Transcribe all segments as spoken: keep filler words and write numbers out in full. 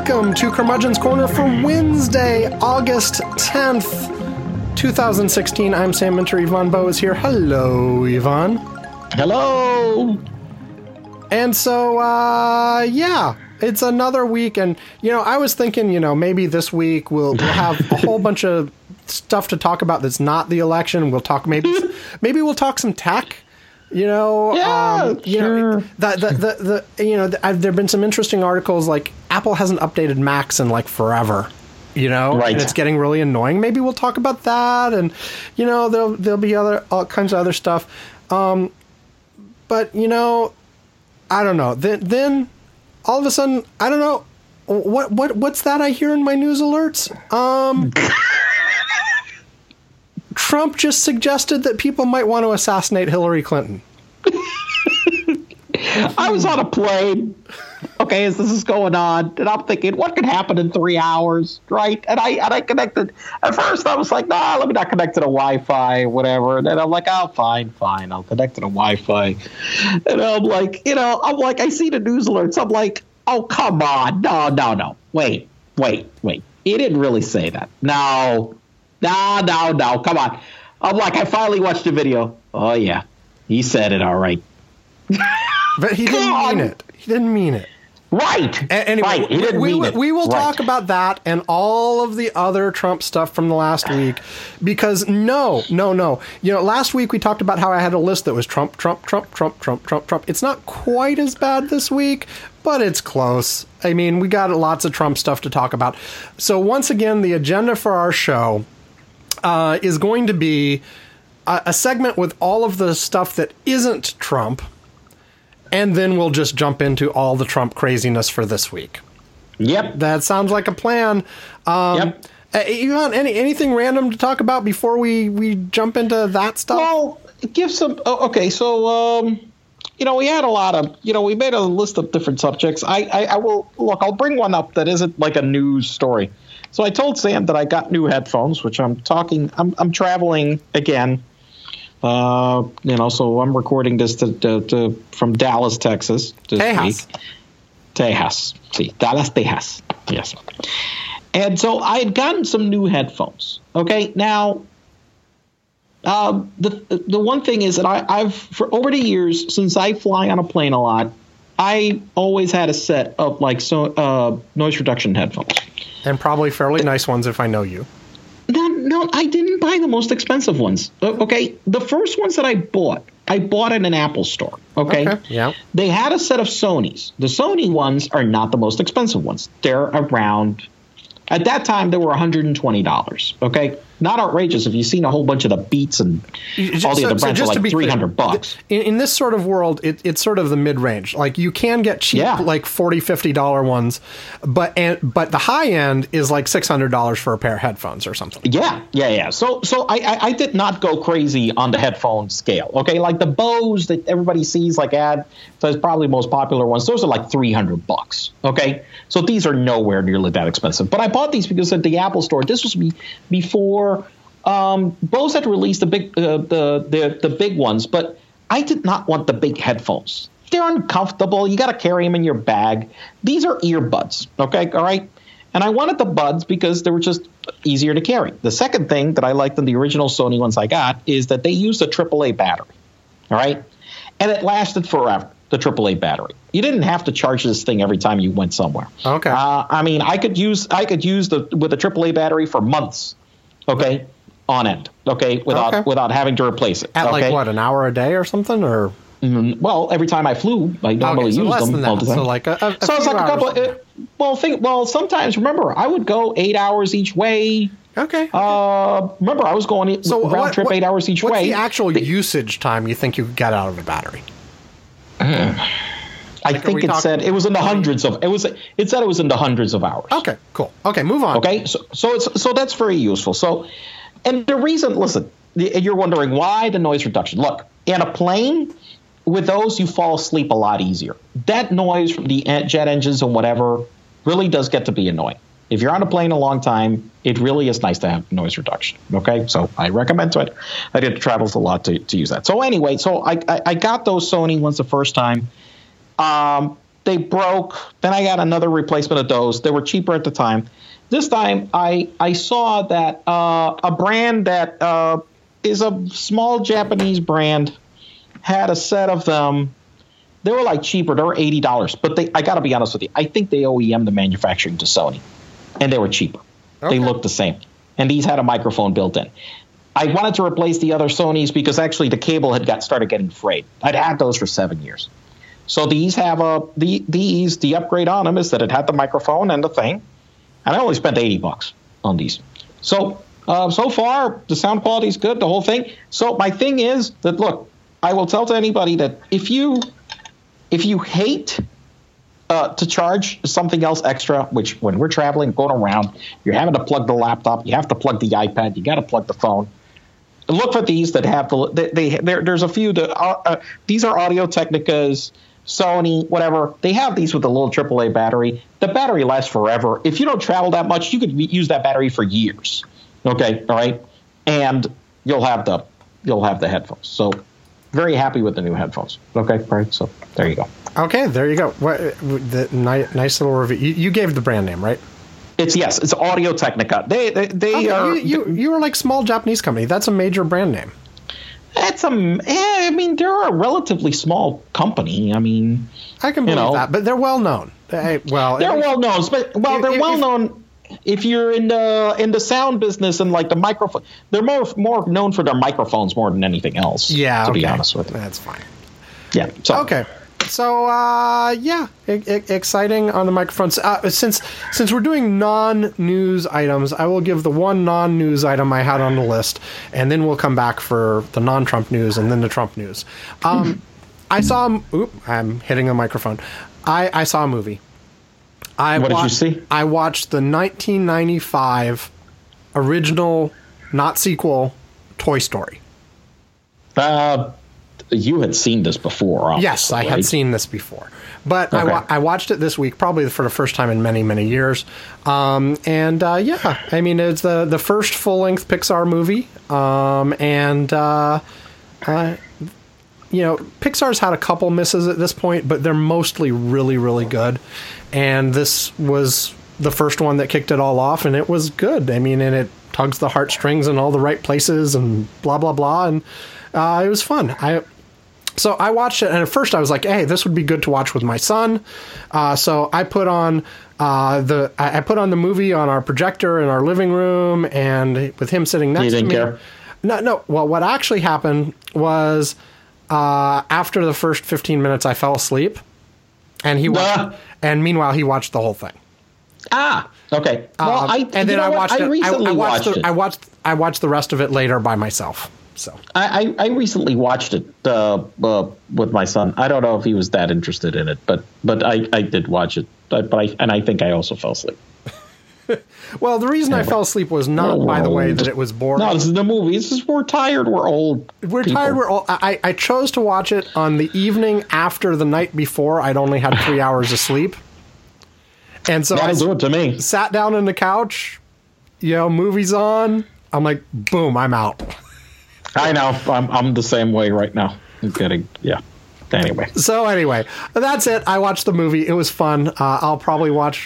welcome to Curmudgeon's Corner for Wednesday, August tenth, twenty sixteen. I'm Sam Minter. Yvonne Bowe is here. Hello, Yvonne. Hello. And so, uh, yeah, it's another week. And, you know, I was thinking, you know, maybe this week we'll, we'll have a whole bunch of stuff to talk about that's not the election. We'll talk, maybe, maybe we'll talk some tech. You know, yeah, um, you sure. know, the, the, the, the, you know, the, I've, there've been some interesting articles like Apple hasn't updated Macs in like forever, you know, right. and it's getting really annoying. Maybe we'll talk about that. And, you know, there'll, there'll be other, all kinds of other stuff. Um, but, you know, I don't know. Then, then all of a sudden, I don't know what, what, what's that I hear in my news alerts? Um, Trump just suggested that people might want to assassinate Hillary Clinton. I was on a plane, okay, as this is going on, and I'm thinking, what could happen in three hours, right? And I and I connected. At first, I was like, nah, let me not connect to the Wi-Fi, whatever. And then I'm like, oh, fine, fine, I'll connect to the Wi-Fi. And I'm like, you know, I'm like, I see the news alerts. I'm like, oh, come on, no, no, no, wait, wait, wait. He didn't really say that. No. No, no, no, come on. I'm like, I finally watched the video. Oh, yeah. He said it all right. But he didn't mean it. He didn't mean it. Right. A- anyway, right. He didn't we, mean we, it. we will right. talk about that and all of the other Trump stuff from the last week. Because no, no, no. You know, last week we talked about how I had a list that was Trump, Trump, Trump, Trump, Trump, Trump, Trump. It's not quite as bad this week, but it's close. I mean, we got lots of Trump stuff to talk about. So once again, the agenda for our show Uh, is going to be a, a segment with all of the stuff that isn't Trump, and then we'll just jump into all the Trump craziness for this week. Yep. That sounds like a plan. Um, yep. Uh, Yvonne, any, anything random to talk about before we, we jump into that stuff? Well, give some... Oh, okay, so, um, you know, we had a lot of... You know, we made a list of different subjects. I, I, I will... Look, I'll bring one up that isn't like a news story. So I told Sam that I got new headphones, which I'm talking, I'm, I'm traveling again, uh, you know, so I'm recording this to, to, to from Dallas, Texas this Tejas. week. Tejas. See, Dallas, Tejas. Yes. And so I had gotten some new headphones. Okay. Now, um, the, the one thing is that I, I've, for over the years, since I fly on a plane a lot, I always had a set of like so uh, noise reduction headphones. And probably fairly nice ones if I know you. No, no, I didn't buy the most expensive ones. Okay, the first ones that I bought, I bought in an Apple store. Okay, okay. Yeah. They had a set of Sonys. The Sony ones are not the most expensive ones. They're around, at that time, they were one hundred twenty dollars. Okay, not outrageous if you've seen a whole bunch of the Beats and Just, all the so, other brands so are like three hundred clear, bucks. In, in this sort of world, it, it's sort of the mid-range. Like you can get cheap, yeah. like forty dollars, fifty dollars ones, but and but the high end is like six hundred dollars for a pair of headphones or something. Yeah, yeah, yeah. So so I, I, I did not go crazy on the headphone scale. Okay, like the Bose that everybody sees like ad, those probably most popular ones. Those are like three hundred bucks. Okay, so these are nowhere nearly that expensive. But I bought these because at the Apple store, this was be, before um, Bose had released the big uh, the, the the big ones, but I did not want the big headphones. They're uncomfortable. You got to carry them in your bag. These are earbuds. Okay, all right. And I wanted the buds because they were just easier to carry. The second thing that I liked in the original Sony ones I got is that they used a triple A battery. All right. And it lasted forever, the triple A battery. You didn't have to charge this thing every time you went somewhere. Okay. Uh, I mean, I could use I could use the with a triple A battery for months. Okay. On end. Okay. Without okay. without having to replace it. At okay? like what, an hour a day or something, or? Mm, well, every time I flew, I normally okay, so used less them than that. all the time. So like a, a, a so it's like a couple. Of, uh, well, think. Well, sometimes remember, I would go eight hours each way. Okay. okay. Uh, remember, I was going so round what, trip what, eight hours each what's way. What's the actual the, usage time you think you could get out of a battery? Uh, I like, think it said it was in the hundreds of. It was. It said it was in the hundreds of hours. Okay. Cool. Okay. Move on. Okay. So so it's so that's very useful. So, and the reason, listen, you're wondering why the noise reduction. Look, in a plane, with those, you fall asleep a lot easier. That noise from the jet engines and whatever really does get to be annoying. If you're on a plane a long time, it really is nice to have noise reduction. Okay, so I recommend it. I did travels a lot to, to use that. So anyway, so I, I I got those Sony ones the first time. Um, They broke. Then I got another replacement of those. They were cheaper at the time. This time, I I saw that uh, a brand that uh, is a small Japanese brand had a set of them. They were like cheaper. They were eighty dollars. But they, I got to be honest with you. I think they O E M the manufacturing to Sony. And they were cheaper. Okay. They looked the same. And these had a microphone built in. I wanted to replace the other Sonys because actually the cable had got started getting frayed. I'd had those for seven years. So these have a the these the upgrade on them is that it had the microphone and the thing. And I only spent eighty bucks on these. So uh, so far, the sound quality is good, the whole thing. So my thing is that, look, I will tell to anybody that if you if you hate uh, to charge something else extra, which when we're traveling, going around, you're having to plug the laptop, you have to plug the iPad, you got to plug the phone. Look for these that have the they, they there, there's a few that are, uh, these are Audio Technicas, Sony, whatever. They have these with a little triple A battery. The battery lasts forever. If you don't travel that much, you could use that battery for years. Okay, all right, and you'll have the you'll have the headphones. So very happy with the new headphones. Okay, all right. So there you go. Okay, there you go. What the nice, nice little review. You, you gave the brand name, right? It's yes, it's Audio Technica. They they, they okay, are. You, you you were like small Japanese company. That's a major brand name. It's a. I mean, they're a relatively small company. I mean, I can believe you know, that, but they're well known. They, well, they're well known, but well, they're if, well known. If you're in the in the sound business and like the microphone, they're more more known for their microphones more than anything else. Yeah, to okay. be honest with you, that's fine. Yeah. So. Okay. So uh, yeah, I- I- exciting on the microphones. Uh, since since we're doing non-news items, I will give the one non-news item I had on the list, and then we'll come back for the non-Trump news and then the Trump news. Um, I saw. Oop, I'm hitting the microphone. I, I saw a movie. I what wa- did you see? I watched the nineteen ninety-five original, not sequel, Toy Story. Uh. You had seen this before. Yes, I right? had seen this before. But okay. I, wa- I watched it this week, probably for the first time in many, many years. Um, and uh, yeah, I mean, it's the, the first full-length Pixar movie. Um, and, uh, uh, you know, Pixar's had a couple misses at this point, but they're mostly really, really good. And this was the first one that kicked it all off, and it was good. I mean, and it tugs the heartstrings in all the right places and blah, blah, blah. And uh, it was fun. I... So I watched it, and at first I was like, "Hey, this would be good to watch with my son." Uh, so I put on uh, the I put on the movie on our projector in our living room, and with him sitting next you didn't to me. Care? No, no. Well, what actually happened was uh, after the first fifteen minutes, I fell asleep, and he watched, uh. and meanwhile he watched the whole thing. Ah, okay. Well, um, I and then I watched I it. recently I, I watched, watched the, it. I watched I watched the rest of it later by myself. So I, I recently watched it uh, uh, with my son. I don't know if he was that interested in it, but but I, I did watch it. But I and I think I also fell asleep. Well, the reason yeah, I fell asleep was not, by the way, that it was boring. No, this is the movie. This is we're tired. We're old. We're people. tired. We're old. I, I chose to watch it on the evening after the night before. I'd only had three hours of sleep, and so That'll I do it to me. Sat down on the couch. You know, movies on. I'm like, boom, I'm out. I know. I'm I'm the same way right now. I'm getting yeah. Anyway. So anyway, that's it. I watched the movie. It was fun. Uh, I'll probably watch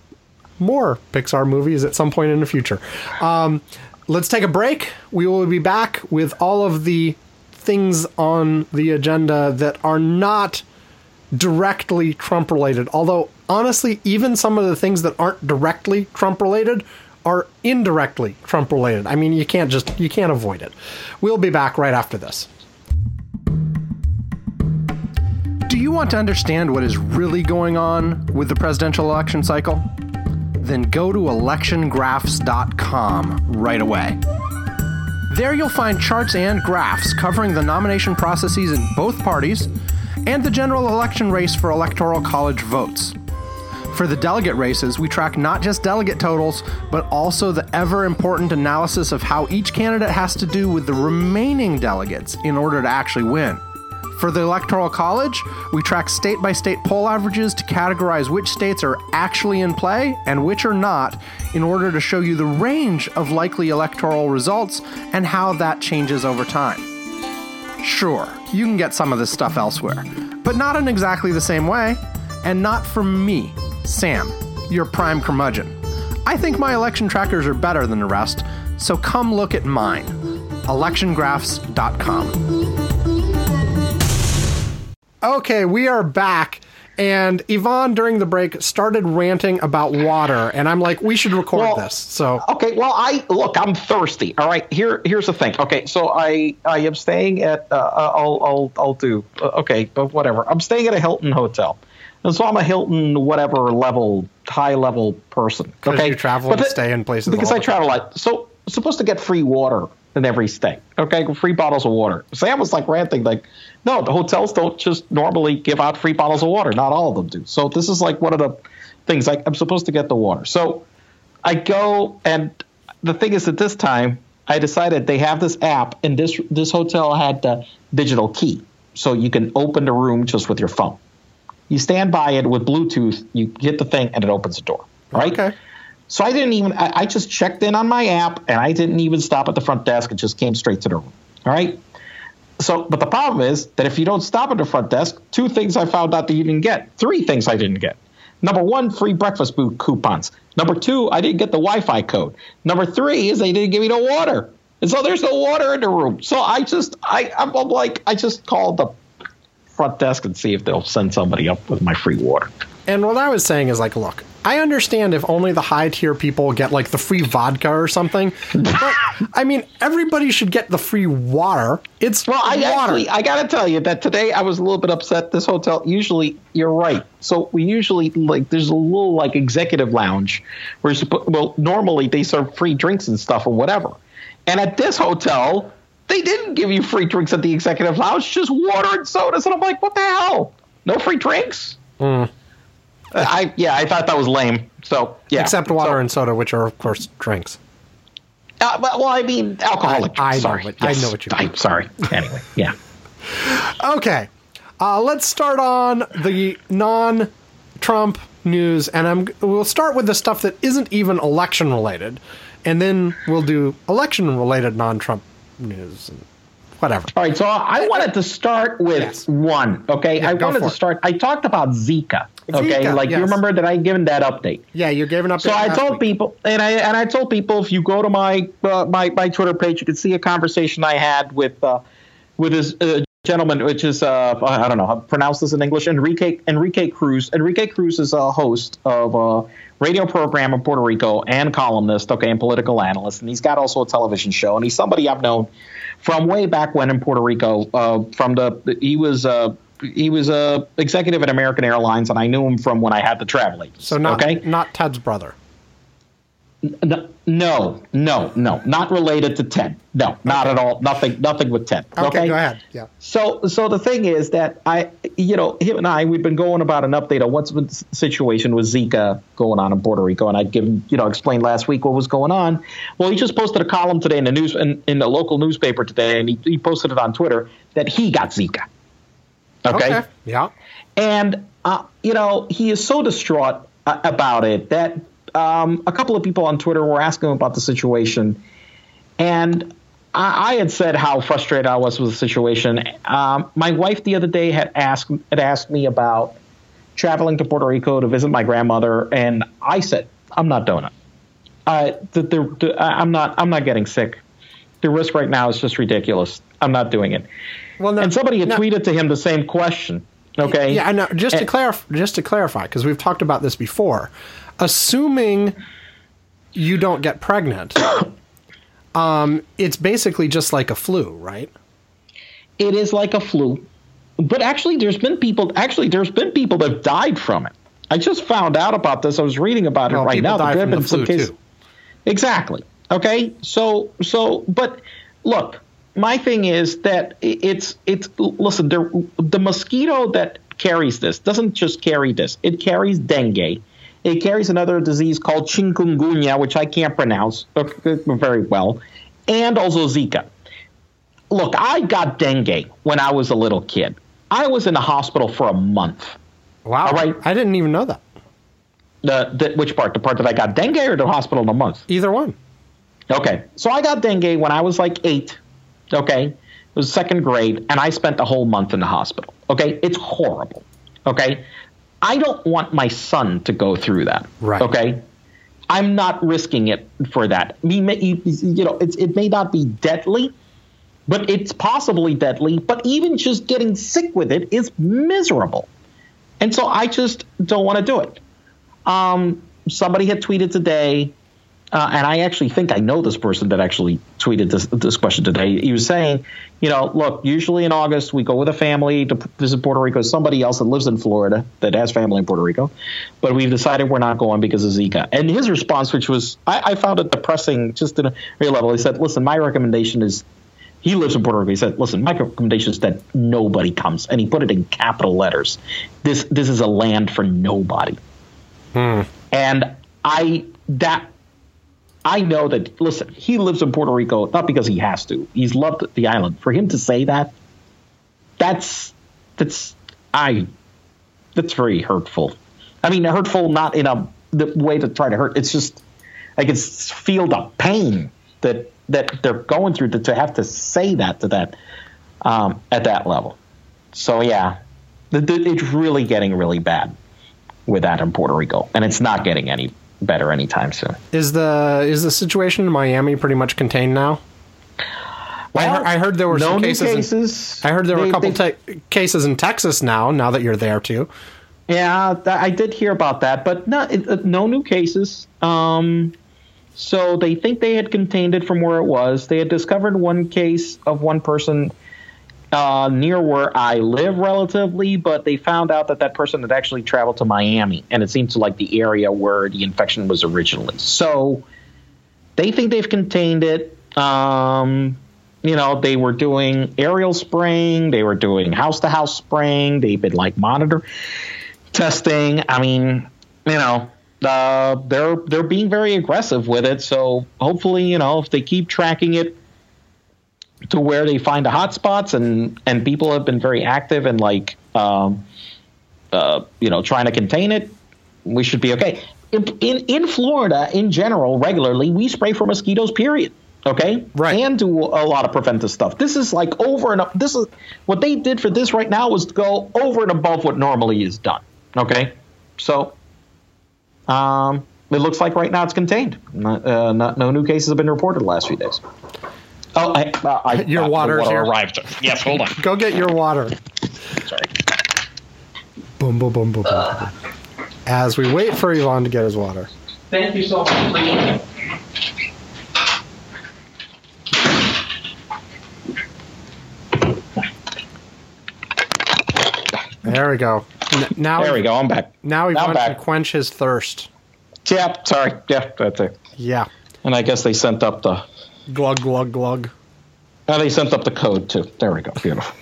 more Pixar movies at some point in the future. Um, let's take a break. We will be back with all of the things on the agenda that are not directly Trump related. Although honestly, even some of the things that aren't directly Trump related are indirectly Trump related. I mean, you can't just, you can't avoid it. We'll be back right after this. Do you want to understand what is really going on with the presidential election cycle? Then go to election graphs dot com right away. There you'll find charts and graphs covering the nomination processes in both parties and the general election race for electoral college votes. For the delegate races, we track not just delegate totals, but also the ever-important analysis of how each candidate has to do with the remaining delegates in order to actually win. For the Electoral College, we track state-by-state poll averages to categorize which states are actually in play and which are not, in order to show you the range of likely electoral results and how that changes over time. Sure, you can get some of this stuff elsewhere, but not in exactly the same way. and not from me, Sam, your prime curmudgeon. I think my election trackers are better than the rest, so come look at mine. election graphs dot com. Okay, we are back. And Yvonne, during the break, started ranting about water, and I'm like, we should record well, this. So okay, well, I look, I'm thirsty. All right, here, here's the thing. Okay, so I, I am staying at, uh, I'll, I'll, I'll do. Uh, okay, but whatever. I'm staying at a Hilton hotel, and so I'm a Hilton whatever level, high level person. Because okay, you travel but and the, stay in places. Because I travel a lot. So I'm supposed to get free water in every stay. Okay, free bottles of water. Sam was like ranting, like, no, the hotels don't just normally give out free bottles of water. Not all of them do. So this is like one of the things. Like, I'm supposed to get the water. So I go, and the thing is that this time I decided they have this app, and this this hotel had the digital key, so you can open the room just with your phone. You stand by it with Bluetooth, you hit the thing, and it opens the door. Right? Okay. So I didn't even, I, I just checked in on my app, and I didn't even stop at the front desk. It just came straight to the room. All right. So, but the problem is that if you don't stop at the front desk, two things I found out that you didn't get. Three things I didn't get. Number one, free breakfast food coupons. Number two, I didn't get the Wi-Fi code. Number three is they didn't give me no water. And so there's no water in the room. So I just, I, I'm like, I just called the front desk and see if they'll send somebody up with my free water. And what I was saying is like, look, I understand if only the high tier people get like the free vodka or something. But I mean, everybody should get the free water. It's well, I water. actually, I got to tell you that today I was a little bit upset. This hotel, usually, you're right. So we usually like, there's a little like executive lounge where you're supposed, well, normally they serve free drinks and stuff or whatever. And at this hotel, they didn't give you free drinks at the executive lounge, just water and sodas. And I'm like, what the hell? No free drinks? Mm. I yeah, I thought that was lame. So yeah, except water so, and soda, which are of course drinks. Uh, well, I mean alcoholic. I, I sorry, know what, yes. I know what you mean. I'm sorry. Anyway, yeah. Okay, uh, let's start on the non-Trump news, and I'm we'll start with the stuff that isn't even election related, and then we'll do election related non-Trump news. And whatever. All right, so I wanted to start with yes. one, okay? Yeah, I wanted to it. start, I talked about Zika, okay? Zika, like, yes. you remember that I given that update. Yeah, you gave an update. So I told week. people, and I and I told people, if you go to my uh, my, my Twitter page, you can see a conversation I had with uh, with this uh, gentleman, which is, uh, I don't know how to pronounce this in English, Enrique, Enrique Cruz. Enrique Cruz is a host of a radio program in Puerto Rico and columnist, okay, and political analyst, and he's got also a television show, and he's somebody I've known from way back when in Puerto Rico. Uh, from the he was uh, he was a executive at American Airlines, and I knew him from when I had the travel agents. So not okay? not Ted's brother. No, no, no, no, not related to Ted. No, not okay. at all. Nothing, nothing with Ted. Okay, okay, go ahead. Yeah. So, so the thing is that I, you know, him and I, we've been going about an update on what's the situation with Zika going on in Puerto Rico, and I'd given, you know, explained last week what was going on. Well, he just posted a column today in the news, in, in the local newspaper today, and he, he posted it on Twitter that he got Zika. Okay. Okay. Yeah. And uh, you know, he is so distraught uh, about it that. Um, a couple of people on Twitter were asking him about the situation, and I, I had said how frustrated I was with the situation. Um, my wife the other day had asked had asked me about traveling to Puerto Rico to visit my grandmother, and I said I'm not doing it. Uh, the, the, the, I'm not. I'm not getting sick. The risk right now is just ridiculous. I'm not doing it. Well, no, and somebody had no. tweeted to him the same question. Okay. Yeah, I know. Just to clarify, just to clarify, because we've talked about this before. Assuming you don't get pregnant, um, it's basically just like a flu, right? It is like a flu, but actually, there's been people. Actually, there's been people that died from it. I just found out about this. I was reading about it well, right now. Die there from have been the flu some cases. too. Exactly. Okay. So, so, but look, my thing is that it's it's. Listen, there, the mosquito that carries this doesn't just carry this; it carries dengue. It carries another disease called chikungunya, which I can't pronounce very well, and also Zika. Look, I got dengue when I was a little kid. I was in the hospital for a month. Wow. All right? I didn't even know that. The, the which part? The part that I got dengue or the hospital in a month? Either one. Okay. So I got dengue when I was like eight. Okay. It was second grade, and I spent the whole month in the hospital. Okay. It's horrible. Okay. I don't want my son to go through that. Right. Okay. I'm not risking it for that. We may, you, you know, it's, it may not be deadly, but it's possibly deadly. But even just getting sick with it is miserable. And so I just don't want to do it. Um, somebody had tweeted today, uh, and I actually think I know this person that actually tweeted this, this question today. He was saying, you know, look, usually in August we go with a family to visit Puerto Rico. Somebody else that lives in Florida that has family in Puerto Rico. But we've decided we're not going because of Zika. And his response, which was, I, I found it depressing just at a real level. He said, listen, my recommendation is, he lives in Puerto Rico. He said, listen, my recommendation is that nobody comes. And he put it in capital letters. This this is a land for nobody. Hmm. And I that I know that, listen, he lives in Puerto Rico, not because he has to. He's loved the island. For him to say that, that's that's I that's very hurtful. I mean, hurtful not in a the way to try to hurt. It's just I can feel the pain that that they're going through to, to have to say that to that um, at that level. So yeah, the, the, it's really getting really bad with that in Puerto Rico, and it's not getting any better anytime soon. Is the is the situation in Miami pretty much contained now? Well, I, heard, I heard there were no some new cases. cases. In, I heard there were They- a couple they- te- cases in Texas now. Now that you're there too. Yeah, th- I did hear about that, but no, it, uh, no new cases. Um, so they think they had contained it from where it was. They had discovered one case of one person uh, near where I live relatively, but they found out that that person had actually traveled to Miami, and it seemed to like the area where the infection was originally. So they think they've contained it. Um, you know, they were doing aerial spraying. They were doing house-to-house spraying. They've been, like, monitor testing. I mean, you know, uh, they're they're being very aggressive with it. So hopefully, you know, if they keep tracking it to where they find the hot spots, and, and people have been very active and, like, um, uh, you know, trying to contain it, we should be okay. In, in, in Florida, in general, regularly, we spray for mosquitoes, period. Okay, right, and do a lot of preventive stuff. This is like over and up. This is what they did for this right now was to go over and above what normally is done. Okay, so um, it looks like right now it's contained. Not, uh, not, no new cases have been reported the last few days. Oh, I, uh, I, Your uh, water's water here. arrived. Yes, hold on. Go get your water. Sorry. Boom, boom, boom, boom, boom, boom. As we wait for Yvonne to get his water. Thank you so much. There we go. N- now There we go. I'm back. Now Now Yvonne can back. quench his thirst. Yeah, sorry. Yeah, that's it. Yeah. And I guess they sent up the. Glug, glug, glug. Uh, they sent up the code too. There we go. Beautiful.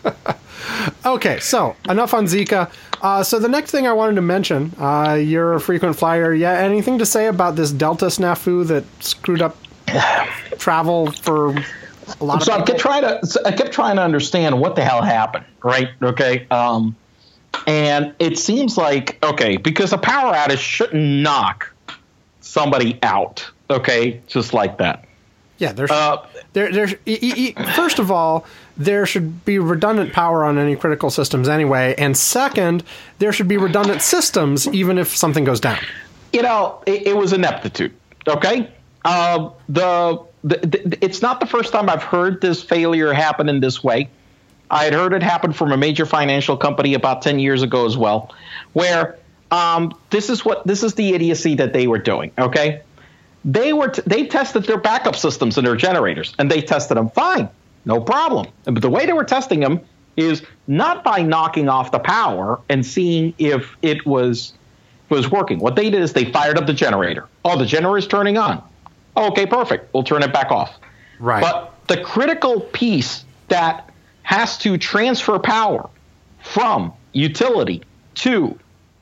Okay, so enough on Zika. Uh, so the next thing I wanted to mention, uh, you're a frequent flyer. Yeah, anything to say about this Delta snafu that screwed up travel for a lot So of I people? kept trying to. so I kept trying to understand what the hell happened. Right. Okay. Um, and it seems like okay because a power outage shouldn't knock somebody out. Okay, just like that. Yeah, there's Uh, there there's e- e- e- first of all, there should be redundant power on any critical systems anyway, and second, there should be redundant systems even if something goes down. You know, it, it was ineptitude. Okay. Uh, the, the, the it's not the first time I've heard this failure happen in this way. I had heard it happen from a major financial company about ten years ago as well, where um, this is what this is the idiocy that they were doing. Okay, they were t- they tested their backup systems and their generators, and they tested them fine, no problem. But the way they were testing them is not by knocking off the power and seeing if it was was working. What they did is they fired up the generator. Oh, the generator's turning on. Okay, perfect. We'll turn it back off. Right. But the critical piece that has to transfer power from utility to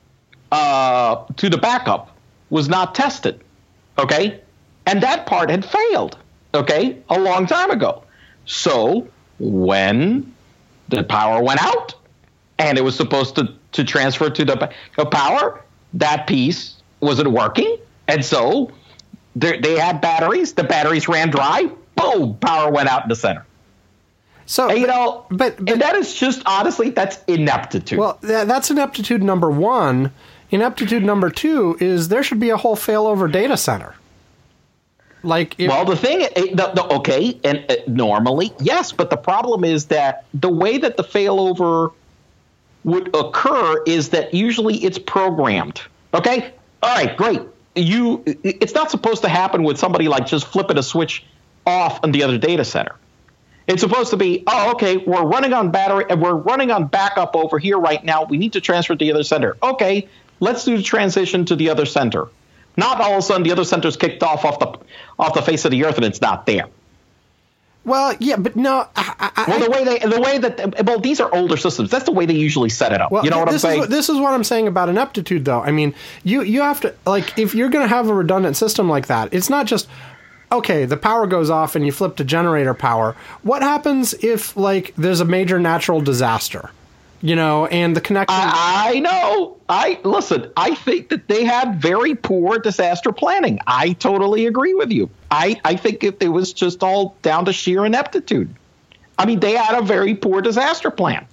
uh, to the backup was not tested, okay? And that part had failed, okay, a long time ago. So when the power went out and it was supposed to, to transfer to the backup power, that piece wasn't working. And so they they had batteries. The batteries ran dry. Boom, power went out in the center. So, and, you know, but, but and that is just honestly, that's ineptitude. Well, th- that's ineptitude number one. Ineptitude number two is there should be a whole failover data center. Like, if, well, the thing, the, the, okay, and uh, normally, yes, but the problem is that the way that the failover would occur is that usually it's programmed. Okay, all right, great. You, it's not supposed to happen with somebody like just flipping a switch off on the other data center. It's supposed to be, oh, okay, we're running on battery, and we're running on backup over here right now. We need to transfer to the other center. Okay, let's do the transition to the other center. Not all of a sudden the other center's kicked off off the off the face of the earth and it's not there. Well, yeah, but no. I, I, well, the way they, the way that, well, these are older systems. That's the way they usually set it up. Well, you know what I'm is saying? What, this is what I'm saying about ineptitude, though. I mean, you you have to, like, if you're going to have a redundant system like that, it's not just, okay, the power goes off and you flip to generator power. What happens if, like, there's a major natural disaster? You know, and the connection. I, I know. I listen. I think that they had very poor disaster planning. I totally agree with you. I, I think it, it was just all down to sheer ineptitude. I mean, they had a very poor disaster plan.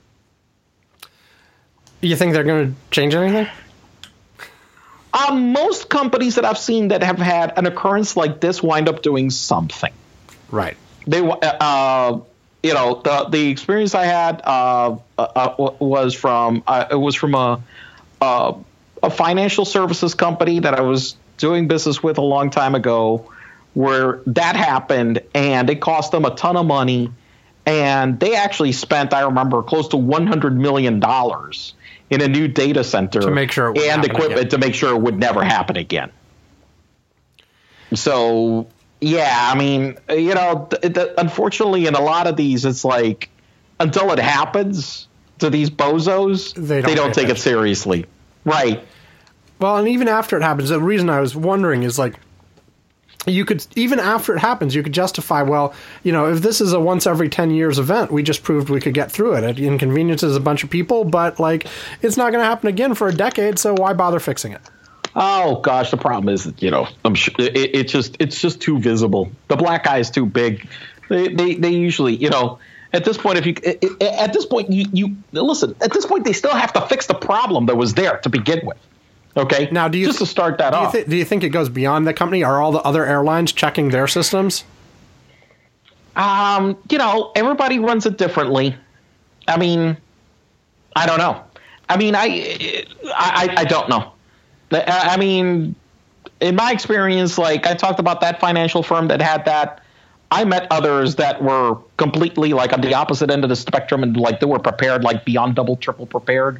You think they're going to change anything? Um, most companies that I've seen that have had an occurrence like this wind up doing something. Right. They uh. You know, the the experience I had uh, uh, was from uh, it was from a, a a financial services company that I was doing business with a long time ago, where that happened and it cost them a ton of money, and they actually spent, I remember, close to one hundred million dollars in a new data center to make sure it and equipment again. to make sure it would never happen again. So. Yeah, I mean, you know, th- th- unfortunately, in a lot of these, it's like until it happens to these bozos, they don't, they don't take it seriously. Right. Well, and even after it happens, the reason I was wondering is like, you could, even after it happens, you could justify, well, you know, if this is a once every ten years event, we just proved we could get through it. It inconveniences a bunch of people, but like, it's not going to happen again for a decade, so why bother fixing it? Oh gosh, the problem is, you know, I'm sure it, it's just it's just too visible. The black eye is too big. They they, they usually, you know, at this point, if you at this point you you listen, at this point they still have to fix the problem that was there to begin with. Okay. Now, do you just th- to start that do off? You th- do you think it goes beyond the company? Are all the other airlines checking their systems? Um, you know, everybody runs it differently. I mean, I don't know. I mean, I I, I don't know. I mean, in my experience, like I talked about that financial firm that had that. I met others that were completely like on the opposite end of the spectrum and like they were prepared, like beyond double, triple prepared.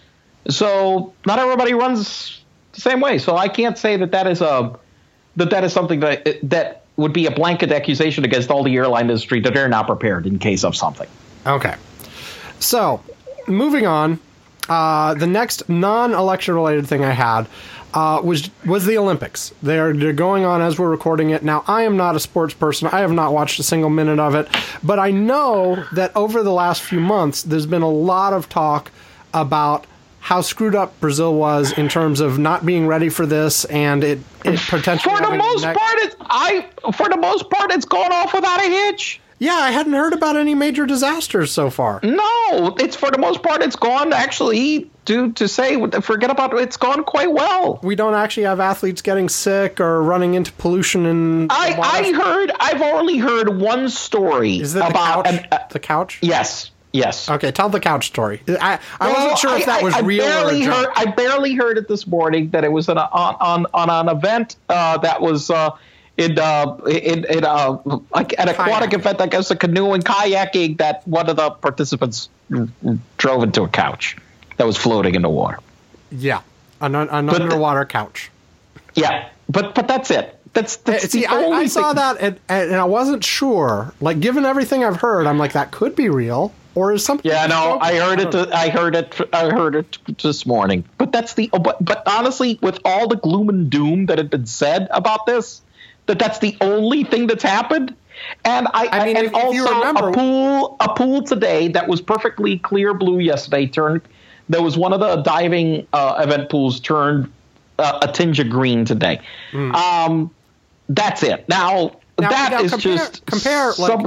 So not everybody runs the same way. So I can't say that that is a that that is something that that would be a blanket accusation against all the airline industry that they're not prepared in case of something. Okay. So moving on. Uh, the next non-election related thing I had uh, was was the Olympics. They're, they're going on as we're recording it. Now, I am not a sports person. I have not watched a single minute of it. But I know that over the last few months, there's been a lot of talk about how screwed up Brazil was in terms of not being ready for this and it, it potentially... For the most part, it's, I, for the most part, it's gone off without a hitch. Yeah, I hadn't heard about any major disasters so far. No, it's for the most part, it's gone actually to to say, forget about it, it's gone quite well. We don't actually have athletes getting sick or running into pollution in I, I heard, I've only heard one story Is it about the couch? An, uh, the couch? Yes, yes. Okay, tell the couch story. I, I well, wasn't sure if that was I, I real or a joke. Heard, I barely heard it this morning that it was an, on, on, on an event uh, that was... Uh, In uh, in, in uh, like an aquatic kayaking. event, I guess, a canoe and kayaking, that one of the participants drove into a couch that was floating in the water. Yeah, an, an underwater the, couch. Yeah, but but that's it. That's, that's uh, see, I, I saw that and, and I wasn't sure. Like, given everything I've heard, I'm like, that could be real, or is something? Yeah, no, I heard it. To, I heard it. I heard it this morning. But that's the. But but honestly, with all the gloom and doom that had been said about this. That that's the only thing that's happened, and I, I mean, and if, also if you remember, a pool a pool today that was perfectly clear blue yesterday turned. There was one of the diving uh, event pools turned uh, a tinge of green today. Mm. Um, that's it. Now, now that now is compare, just compare some, like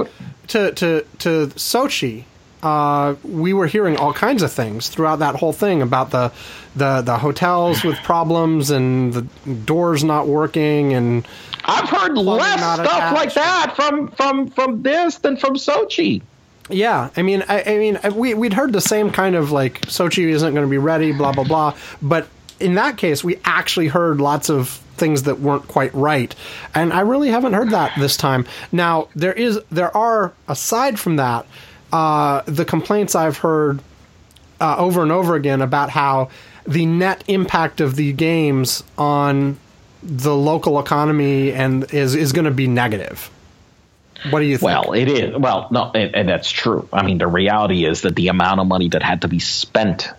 to to to Sochi, uh, we were hearing all kinds of things throughout that whole thing about the the the hotels with problems and the doors not working, and I've heard less stuff attached. like that from from from this than from Sochi. Yeah, I mean, I, I mean, we we'd heard the same kind of like Sochi isn't going to be ready, blah blah blah. But in that case, we actually heard lots of things that weren't quite right, and I really haven't heard that this time. Now there is, there are aside from that, uh, the complaints I've heard uh, over and over again about how the net impact of the games on the local economy and is is going to be negative. What do you think? Well, it is. Well, no, and, and that's true. I mean, the reality is that the amount of money that had to be spent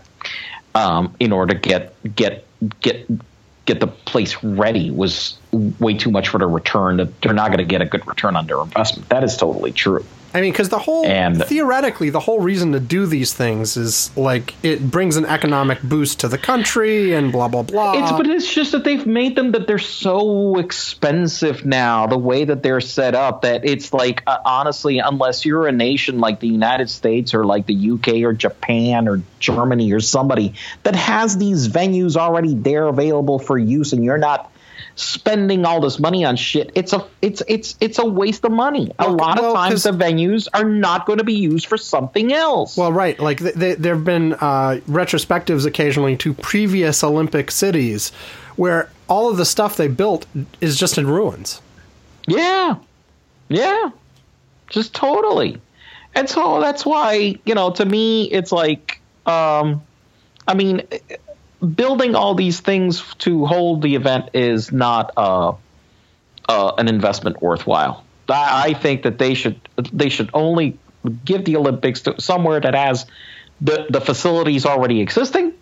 um, in order to get get get get the place ready was way too much for the return. That they're not going to get a good return on their investment. That is totally true. I mean, because the whole, and, theoretically, the whole reason to do these things is, like, it brings an economic boost to the country and blah, blah, blah. It's, but it's just that they've made them that they're so expensive now, the way that they're set up, that it's like, uh, honestly, unless you're a nation like the United States or like the U K or Japan or Germany or somebody that has these venues already there available for use and you're not spending all this money on shit, it's a it's it's it's a waste of money. A well, lot of well, times the venues are not going to be used for something else. Well, right, like they, there have been uh, retrospectives occasionally to previous Olympic cities where all of the stuff they built is just in ruins. Yeah, yeah, just totally. And so that's why, you know, to me, it's like, um, I mean. Building all these things to hold the event is not uh, uh, an investment worthwhile. I, I think that they should they should only give the Olympics to somewhere that has the, the facilities already existing,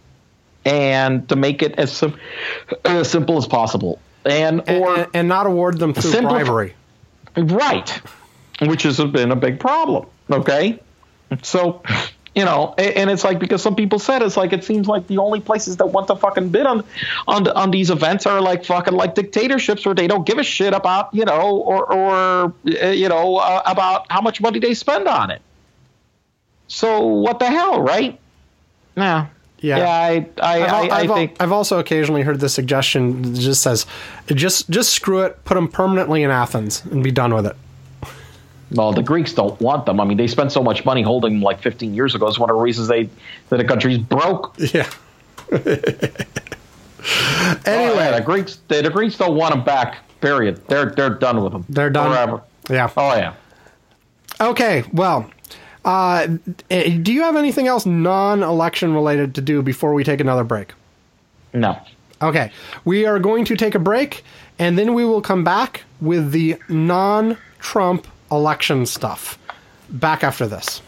and to make it as, sim- as simple as possible, and or and, and not award them through simplify- bribery, right? Which has been a big problem. Okay, so. You know, and it's like, because some people said it's like, it seems like the only places that want to fucking bid on on the, on these events are like fucking like dictatorships where they don't give a shit about, you know, or or uh, you know uh, about how much money they spend on it. So what the hell, right? Nah. Yeah, yeah. I I, I've, I, I I've, think I've also occasionally heard the suggestion that just says, just just screw it, put them permanently in Athens and be done with it. Well, the Greeks don't want them. I mean, they spent so much money holding them like fifteen years ago. It's one of the reasons they that the country's broke. Yeah. Anyway, oh, yeah, the Greeks they, the Greeks don't want them back. Period. They're they're done with them. They're done forever. Yeah. Oh yeah. Okay. Well, uh, do you have anything else non-election related to do before we take another break? No. Okay. We are going to take a break, and then we will come back with the non-Trump election stuff. Back after this.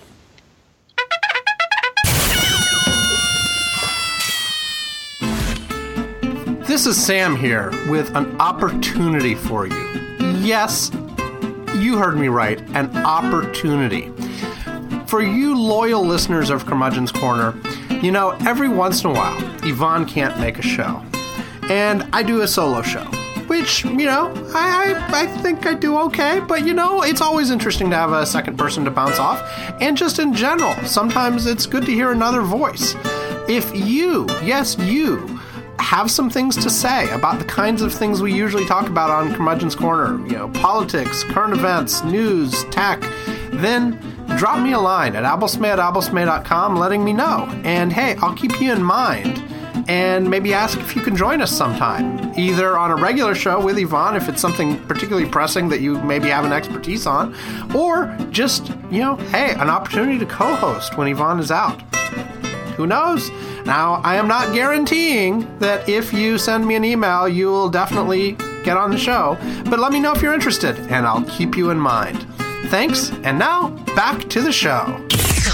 This is Sam here with an opportunity for you. Yes, you heard me right, an opportunity. For you loyal listeners of Curmudgeon's Corner, you know, every once in a while, Yvonne can't make a show. And I do a solo show. Which, you know, I, I I think I do okay, but, you know, it's always interesting to have a second person to bounce off. And just in general, sometimes it's good to hear another voice. If you, yes, you, have some things to say about the kinds of things we usually talk about on Curmudgeon's Corner, you know, politics, current events, news, tech, then drop me a line at abblesmay at abblesmay dot com letting me know. And, hey, I'll keep you in mind. And maybe ask if you can join us sometime, either on a regular show with Yvonne if it's something particularly pressing that you maybe have an expertise on, or just, you know, hey, an opportunity to co-host when Yvonne is out. Who knows? Now, I am not guaranteeing that if you send me an email, you will definitely get on the show, but let me know if you're interested, and I'll keep you in mind. Thanks, and now, back to the show.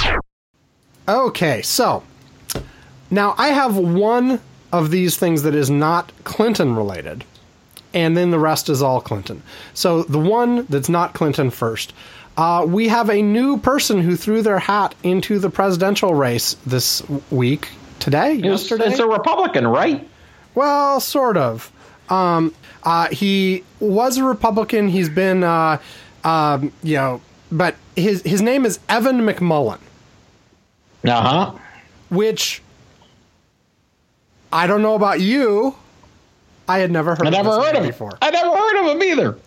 Okay, so... Now, I have one of these things that is not Clinton-related, and then the rest is all Clinton. So the one that's not Clinton first. Uh, we have a new person who threw their hat into the presidential race this week. Today? Yesterday? It's a Republican, right? Well, sort of. Um, uh, he was a Republican. He's been, uh, um, you know, but his his name is Evan McMullin. Uh huh. Which I don't know about you. I had never heard. I never of heard of him before. I never heard of him either.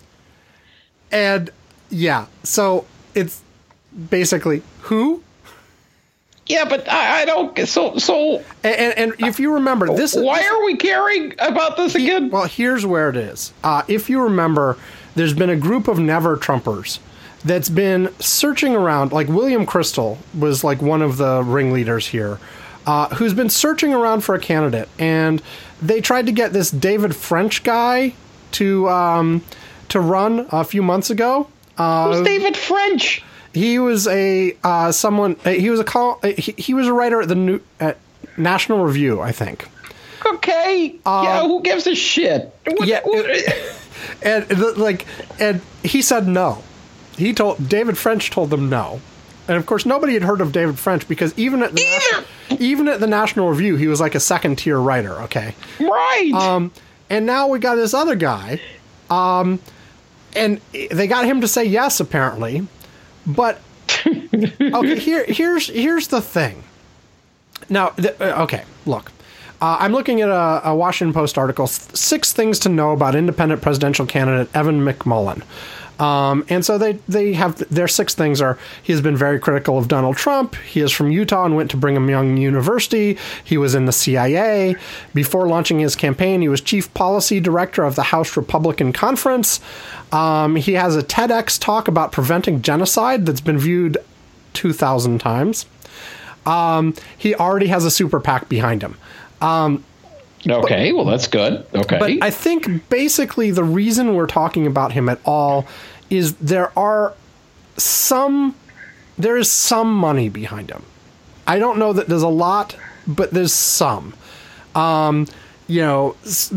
And yeah, so it's basically who? Yeah, but I, I don't. So so. And, and, and if you remember this, why this, are we caring about this again? Well, here's where it is. Uh, if you remember, there's been a group of Never Trumpers that's been searching around. Like William Crystal was like one of the ringleaders here, uh, who's been searching around for a candidate, and they tried to get this David French guy to um, to run a few months ago. Uh, Who's David French? He was a uh, someone. Uh, he was a call. Uh, he, he was a writer at the new at National Review, I think. Okay. Um, yeah. Who gives a shit? What, yeah. What? And the, like, and he said no. He told David French told them no, and of course nobody had heard of David French because even at the National, even at the National Review, he was like a second tier writer. Okay. Right. Um, and now we got this other guy, um, and they got him to say yes apparently. But okay, here here's here's the thing. Now, th- okay, look, uh, I'm looking at a, a Washington Post article: Six Things to Know About Independent Presidential Candidate Evan McMullin. Um, and so they they have their six things are: he has been very critical of Donald Trump. He is from Utah and went to Brigham Young University. He was in the C I A. Before launching his campaign, he was chief policy director of the House Republican Conference. Um, he has a TEDx talk about preventing genocide that's been viewed two thousand times. Um, he already has a super PAC behind him. Um, okay, but, well, that's good. Okay. But I think basically the reason we're talking about him at all is there are some, there is some money behind him. I don't know that there's a lot, but there's some. Um, you know,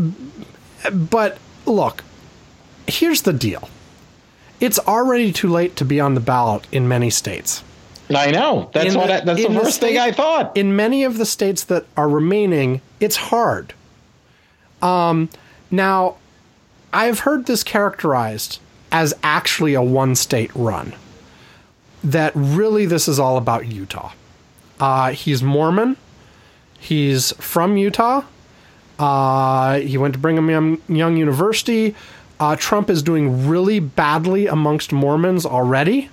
but look, here's the deal. It's already too late to be on the ballot in many states. I know. That's in what. The, I, that's the first the state, thing I thought. In many of the states that are remaining, it's hard. Um, now, I've heard this characterized as actually a one-state run. That really this is all about Utah. Uh, he's Mormon. He's from Utah. Uh, he went to Brigham Young, Young University. Uh, Trump is doing really badly amongst Mormons already.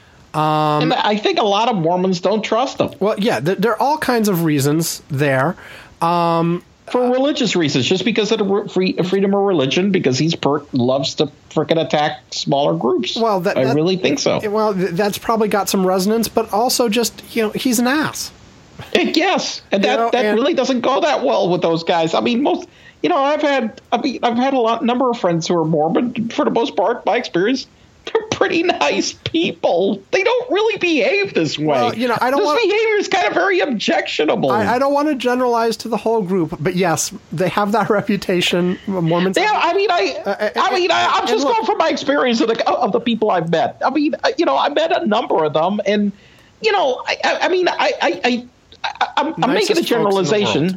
Um, and I think a lot of Mormons don't trust him. Well, yeah, there, there are all kinds of reasons there. Um, For religious reasons, just because of the free, freedom of religion, because he's per, loves to frickin' attack smaller groups. Well, that, I that, really think so. Well, that's probably got some resonance, but also just, you know, he's an ass. Yes, and that, you know, that and, really doesn't go that well with those guys. I mean, most, you know, I've had, I mean, I've had a lot, number of friends who are Mormon. For the most part, my experience, they're pretty nice people. They don't really behave this way. Well, you know, I don't this want, behavior is kind of very objectionable. I, I don't want to generalize to the whole group, but yes, they have that reputation. Mormons. Yeah, I mean, I, uh, I mean, I, I'm just look, going from my experience of the of the people I've met. I mean, you know, I met a number of them, and you know, I, I mean, I, I, I, I I'm, I'm making a generalization.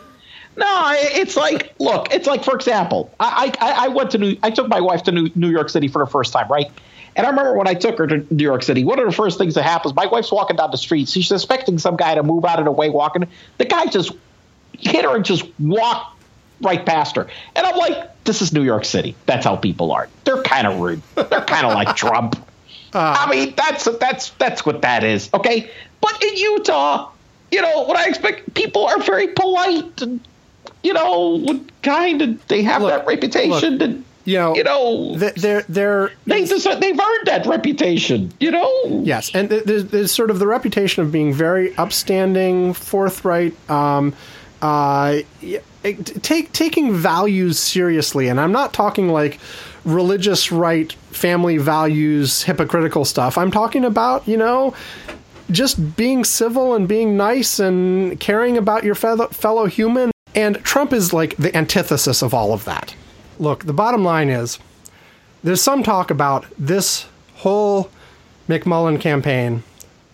No, it's like, look, it's like, for example, I, I, I went to New, I took my wife to New, New York City for the first time, right? And I remember when I took her to New York City, one of the first things that happens, my wife's walking down the street. She's expecting some guy to move out of the way walking. The guy just hit her and just walked right past her. And I'm like, this is New York City. That's how people are. They're kind of rude. They're kind of like Trump. Uh, I mean, that's that's that's what that is. OK, but in Utah, you know, what I expect, people are very polite and, you know, kind of, they have look, that reputation. Look, and, you know, you know they're, they're, they, they've earned that reputation, you know? Yes. And there's, there's sort of the reputation of being very upstanding, forthright, um, uh, take, taking values seriously. And I'm not talking like religious right, family values, hypocritical stuff. I'm talking about, you know, just being civil and being nice and caring about your fellow, fellow human. And Trump is like the antithesis of all of that. Look, the bottom line is there's some talk about this whole McMullin campaign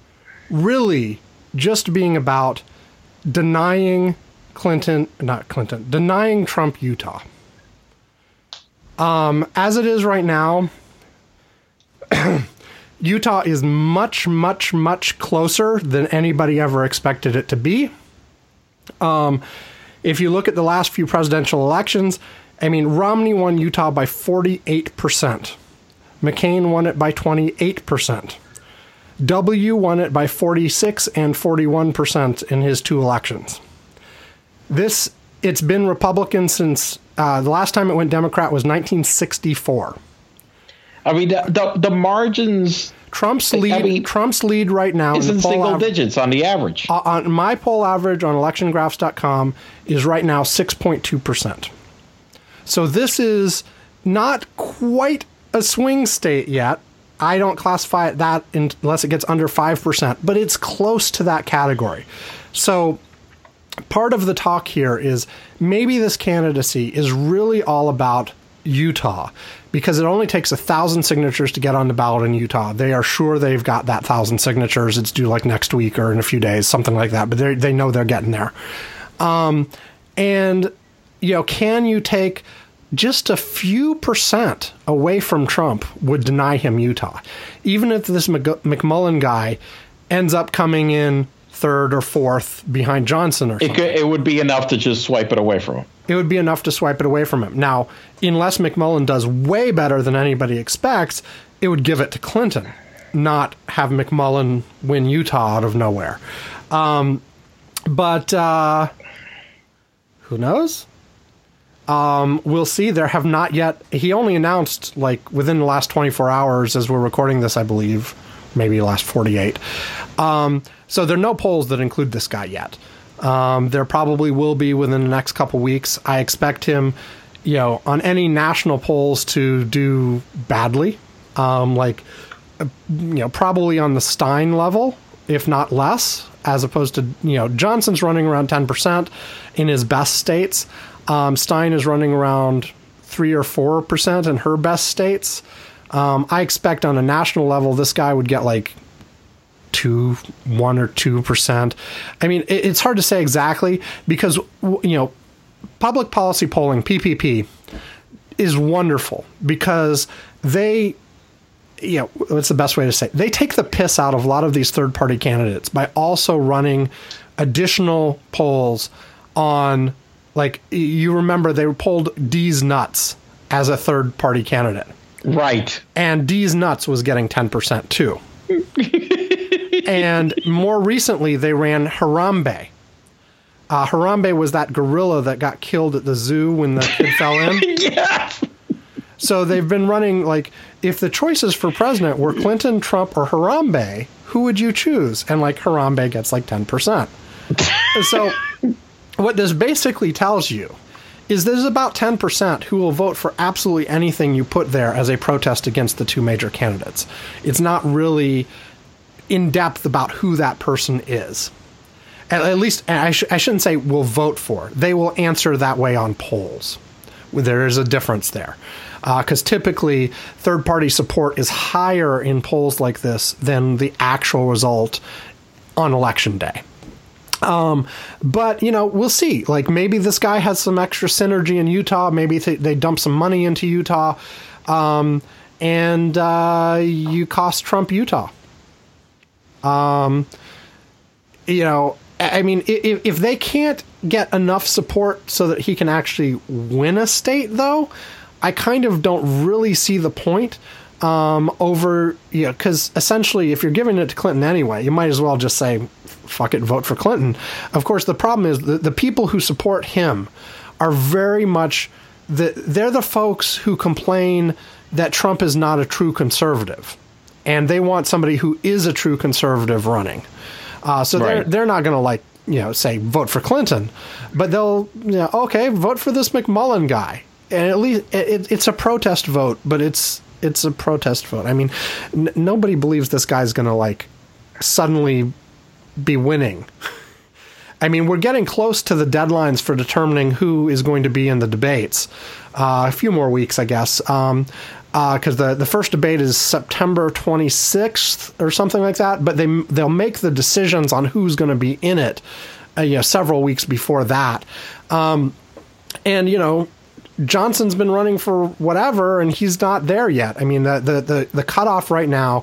really just being about denying Clinton, not Clinton, denying Trump Utah. Um, as it is right now, Utah is much, much, much closer than anybody ever expected it to be. Um, if you look at the last few presidential elections, I mean, Romney won Utah by forty-eight percent. McCain won it by twenty-eight percent. W won it by forty-six and forty-one percent in his two elections. This, it's been Republican since uh, the last time it went Democrat was nineteen sixty-four. I mean, the the, the margins. Trump's lead. I mean, Trump's lead right now is in single av- digits on the average. Uh, on my poll average on election graphs dot com is right now six point two percent. So this is not quite a swing state yet. I don't classify it that in, unless it gets under five percent, but it's close to that category. So part of the talk here is maybe this candidacy is really all about Utah, because it only takes a thousand signatures to get on the ballot in Utah. They are sure they've got that thousand signatures. It's due like next week or in a few days, something like that. But they they know they're getting there. Um, and you know, can you take just a few percent away from Trump would deny him Utah, even if this McMullen guy ends up coming in third or fourth behind Johnson or something. It, could, it would be enough to just swipe it away from him. It would be enough to swipe it away from him. Now, unless McMullen does way better than anybody expects, it would give it to Clinton, not have McMullen win Utah out of nowhere. Um, but uh, who knows? Um, we'll see. There have not yet. He only announced, like, within the last twenty-four hours, as we're recording this, I believe, maybe the last forty-eight. Um, so there are no polls that include this guy yet. Um, there probably will be within the next couple weeks. I expect him, you know, on any national polls to do badly, um, like, you know, probably on the Stein level, if not less, as opposed to, you know, Johnson's running around ten percent in his best states. Um, Stein is running around three or four percent in her best states. Um, I expect on a national level, this guy would get like two, one or two percent. I mean, it, it's hard to say exactly because, you know, public policy polling, P P P, is wonderful because they, you know, what's the best way to say it? They take the piss out of a lot of these third party candidates by also running additional polls on, like, you remember they polled D's Nuts as a third party candidate. Right. And D's Nuts was getting ten percent too. And more recently, they ran Harambe. Uh, Harambe was that gorilla that got killed at the zoo when the kid fell in. Yeah. So they've been running, like, if the choices for president were Clinton, Trump, or Harambe, who would you choose? And, like, Harambe gets, like, ten percent. So what this basically tells you is there's about ten percent who will vote for absolutely anything you put there as a protest against the two major candidates. It's not really in depth about who that person is. At, at least, I, sh- I shouldn't say will vote for. They will answer that way on polls. There is a difference there. Because uh, typically, third-party support is higher in polls like this than the actual result on election day. Um, but, you know, we'll see. Like, maybe this guy has some extra synergy in Utah. Maybe th- they dump some money into Utah. Um, and uh, you cost Trump Utah. Um, you know, I mean, if, if they can't get enough support so that he can actually win a state, though, I kind of don't really see the point. Um, over, you know, because essentially, if you're giving it to Clinton anyway, you might as well just say, fuck it, vote for Clinton. Of course, the problem is the, the people who support him are very much, the, they're the folks who complain that Trump is not a true conservative. And they want somebody who is a true conservative running. Uh, so right. they're, they're not going to, like, you know, say, vote for Clinton. But they'll, you know, okay, vote for this McMullen guy. And at least it, it's a protest vote, but it's it's a protest vote. I mean, n- nobody believes this guy's going to, like, suddenly be winning. I mean, we're getting close to the deadlines for determining who is going to be in the debates. Uh, a few more weeks, I guess. Um, because uh, the, the first debate is September twenty-sixth or something like that. But they, they'll make the decisions on who's going to be in it, uh, you know, several weeks before that. Um, and, you know, Johnson's been running for whatever, and he's not there yet. I mean, the, the, the, the cutoff right now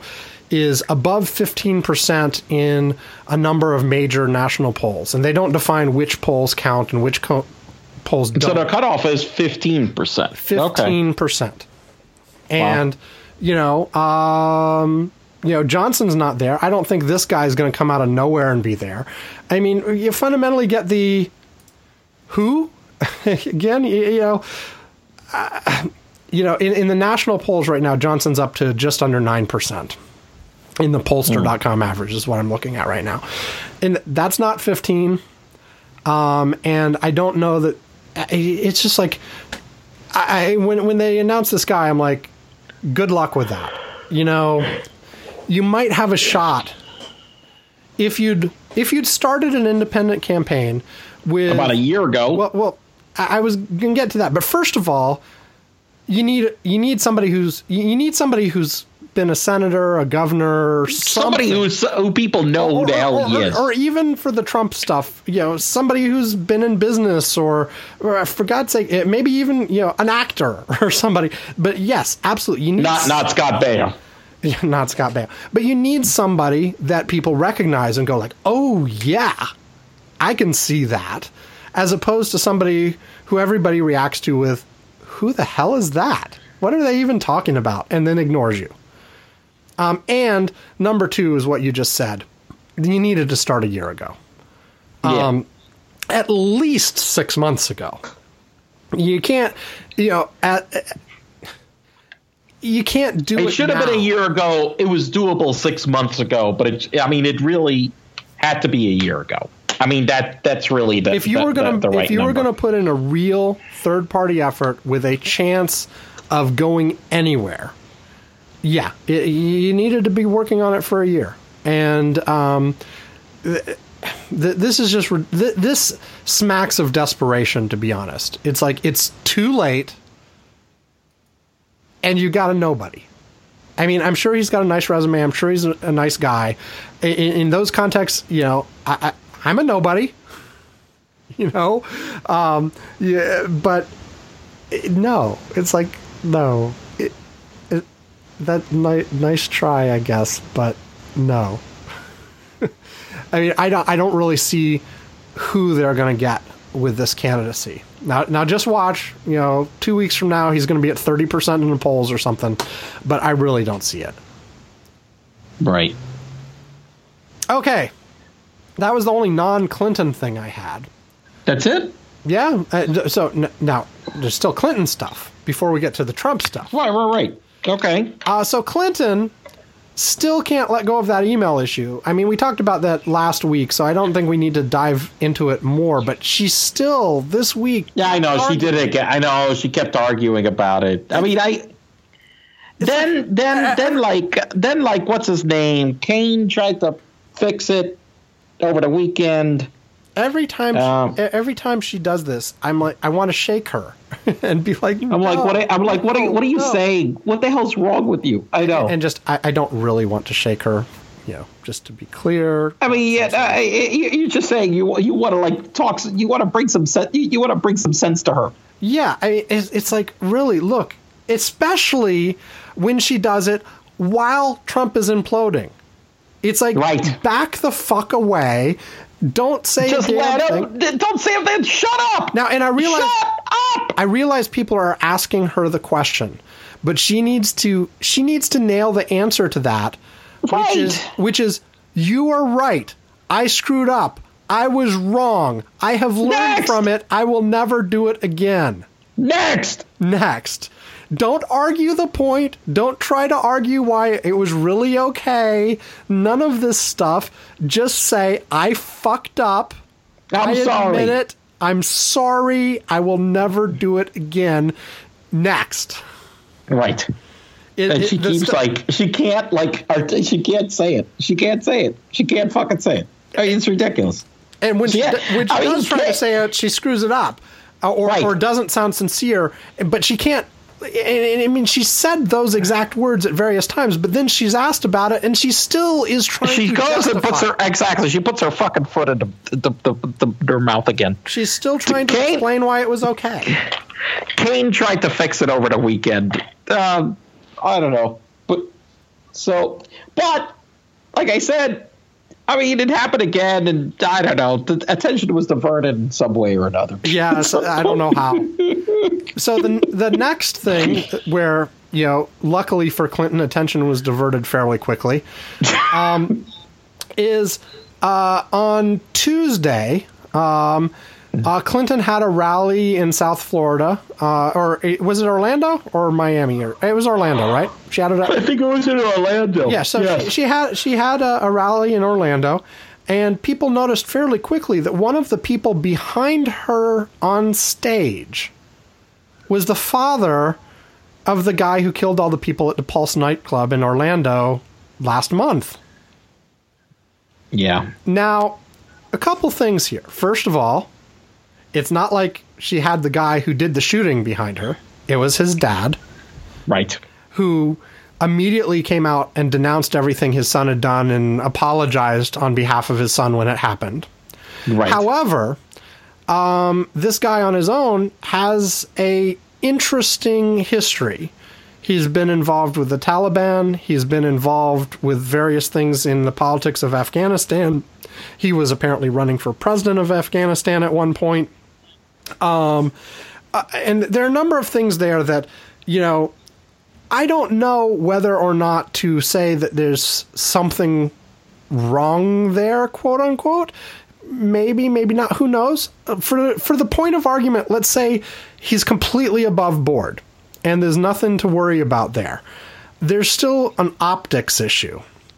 is above fifteen percent in a number of major national polls. And they don't define which polls count and which co- polls don't. So the cutoff is fifteen percent. fifteen percent. Okay. And, wow. you know, um, you know, Johnson's not there. I don't think this guy is going to come out of nowhere and be there. I mean, you fundamentally get the who again, you, you know, uh, you know, in, in the national polls right now, Johnson's up to just under nine percent in the pollster dot com mm. average is what I'm looking at right now. And that's not fifteen. Um, and I don't know that it's just like, I, when, when they announced this guy, I'm like, good luck with that. You know, you might have a shot if you'd if you'd started an independent campaign with about a year ago. Well, well I was gonna get to that, but first of all, you need you need somebody who's you need somebody who's been a senator, a governor, somebody who's who people know or, who the hell or, he or, is, or even for the Trump stuff, you know, somebody who's been in business, or, or for God's sake, maybe even you know an actor or somebody. But yes, absolutely, you need not not Scott Baio. Not Scott Baio. But you need somebody that people recognize and go like, oh, yeah, I can see that. As opposed to somebody who everybody reacts to with, who the hell is that? What are they even talking about? And then ignores you. Um, and number two is what you just said. You needed to start a year ago. Yeah. Um, at least six months ago. You can't, you know, at... You can't do it. It should have now. been a year ago. It was doable six months ago, but it, I mean, it really had to be a year ago. I mean, that that's really the if you the, were going to right if you number. were going to put in a real third party effort with a chance of going anywhere, yeah, it, you needed to be working on it for a year. And um, th- th- this is just th- this smacks of desperation. To be honest, it's like it's too late. And you got a nobody. I mean, I'm sure he's got a nice resume. I'm sure he's a, a nice guy. In, in those contexts, you know, I, I, I'm a nobody. You know, um, yeah, but it, no, it's like no. It, it, that ni- nice try, I guess, but no. I mean, I don't. I don't really see who they're going to get with this candidacy. Now, now just watch, you know, two weeks from now, he's going to be at thirty percent in the polls or something, but I really don't see it. Right. Okay. That was the only non-Clinton thing I had. That's it? Yeah. Uh, so n- now, there's still Clinton stuff before we get to the Trump stuff. Right, right, right. Okay. Uh, so Clinton still can't let go of that email issue. I mean, we talked about that last week, so I don't think we need to dive into it more, but she's still, this week... Yeah, I know, arguing. She did it. I know, she kept arguing about it. I mean, I... Then, like, then, uh, then, like, then, like, what's his name? Kane tried to fix it over the weekend. Every time, um, she, every time she does this, I'm like, I want to shake her and be like, I'm no, like, what? I'm like, what? Are, what are you no. saying? What the hell's wrong with you? I know, and just, I, I don't really want to shake her. You know, just to be clear. I mean, yeah, uh, you're just saying you you want to like talk, you want to bring some sense, you, you want to bring some sense to her. Yeah, I mean, it's, it's like really look, especially when she does it while Trump is imploding. It's like, right. Back the fuck away. Don't say just a damn let thing. Him, don't say a thing. Shut up. Now, and I realize, shut up. I realize people are asking her the question, but she needs to, she needs to nail the answer to that, right. which is, which is, you are right. I screwed up. I was wrong. I have learned Next. from it. I will never do it again. Next. Next. Don't argue the point. Don't try to argue why it was really okay. None of this stuff. Just say, I fucked up. I'm I sorry. admit it. I'm sorry. I will never do it again. Next. Right. It, and it, she keeps st- like, she can't like, she can't say it. She can't say it. She can't fucking say it. I mean, it's ridiculous. And when she, yeah. when she I does mean, try to say it, she screws it up. Or, right. or doesn't sound sincere. But she can't. And I mean, she said those exact words at various times, but then she's asked about it, and she still is trying she to goes justify. and puts her exactly. She puts her fucking foot in the, the, the, the, her mouth again. She's still trying to Kane, explain why it was okay. Kane tried to fix it over the weekend. Um, I don't know, but So, but like I said, I mean, it happened again, and I don't know. The attention was diverted in some way or another. Yeah, so I don't know how. So the the next thing where, you know, luckily for Clinton, attention was diverted fairly quickly, um, is uh, on Tuesday. Um, uh, Clinton had a rally in South Florida, uh, or was it Orlando or Miami? Or it was Orlando, right? She had it. I think it was in Orlando. Yeah, so yes. she, she had she had a, a rally in Orlando, and people noticed fairly quickly that one of the people behind her on stage was the father of the guy who killed all the people at the Pulse nightclub in Orlando last month. Yeah. Now, a couple things here. First of all, it's not like she had the guy who did the shooting behind her. It was his dad. Right. Who immediately came out and denounced everything his son had done and apologized on behalf of his son when it happened. Right. However, um, this guy on his own has a interesting history. He's been involved with the Taliban. He's been involved with various things in the politics of Afghanistan. He was apparently running for president of Afghanistan at one point. Um, uh, and there are a number of things there that, you know, I don't know whether or not to say that there's something wrong there, quote unquote. Maybe, maybe not. Who knows? For for the point of argument, let's say he's completely above board and there's nothing to worry about there. There's still an optics issue.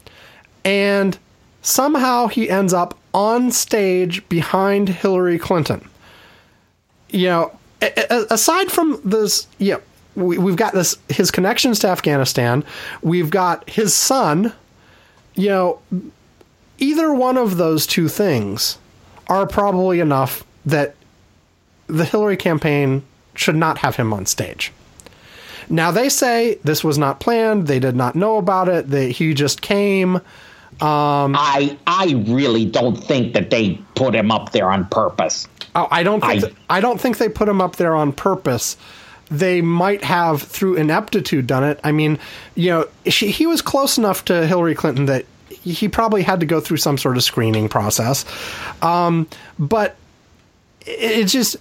And somehow he ends up on stage behind Hillary Clinton. You know, aside from this, yeah, we, we've got this, his connections to Afghanistan. We've got his son. You know, either one of those two things are probably enough that the Hillary campaign should not have him on stage. Now, they say this was not planned. They did not know about it. They, he just came. Um, I I really don't think that they put him up there on purpose. Oh, I don't think I, th- I don't think they put him up there on purpose. They might have, through ineptitude, done it. I mean, you know, she, he was close enough to Hillary Clinton that he probably had to go through some sort of screening process. Um, but it, it's just...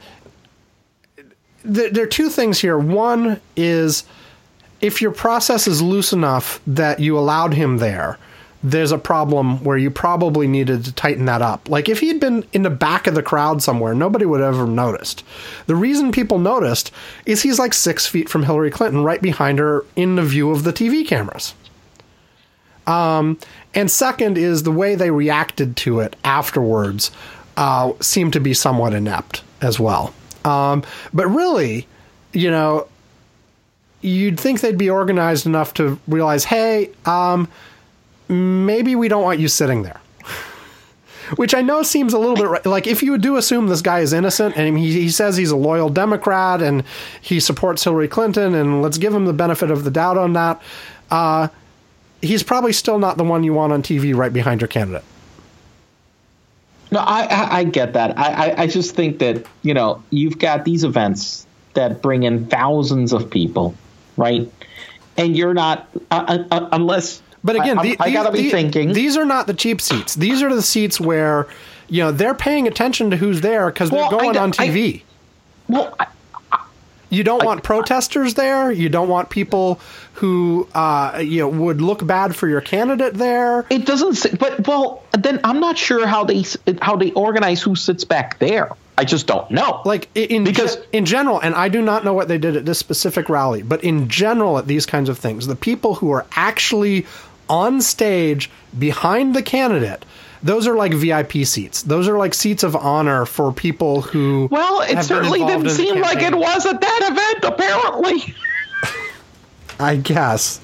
There, there are two things here. One is, if your process is loose enough that you allowed him there, there's a problem where you probably needed to tighten that up. Like, if he had been in the back of the crowd somewhere, nobody would have ever noticed. The reason people noticed is he's like six feet from Hillary Clinton, right behind her in the view of the T V cameras. Um, and second is the way they reacted to it afterwards uh, seemed to be somewhat inept as well. Um, but really, you know, you'd think they'd be organized enough to realize, hey, um, maybe we don't want you sitting there. Which I know seems a little bit like, if you do assume this guy is innocent and he, he says he's a loyal Democrat and he supports Hillary Clinton, and let's give him the benefit of the doubt on that, uh, he's probably still not the one you want on T V right behind your candidate. No, I, I, I get that. I, I, I just think that, you know, you've got these events that bring in thousands of people, right? And you're not, uh, uh, unless... But again, I, the, I, I gotta be the, thinking. These are not the cheap seats. These are the seats where, you know, they're paying attention to who's there because they're well, going I, on T V. I, well, I, you don't I, want protesters there. You don't want people who, uh, you know, would look bad for your candidate there. It doesn't. Say, but well, then I'm not sure how they how they organize who sits back there. I just don't know. Like in because ge- in general, and I do not know what they did at this specific rally, but in general, at these kinds of things, the people who are actually on stage behind the candidate, those are like V I P seats. Those are like seats of honor for people who. Well, it certainly didn't seem like it was at that event, apparently. I guess.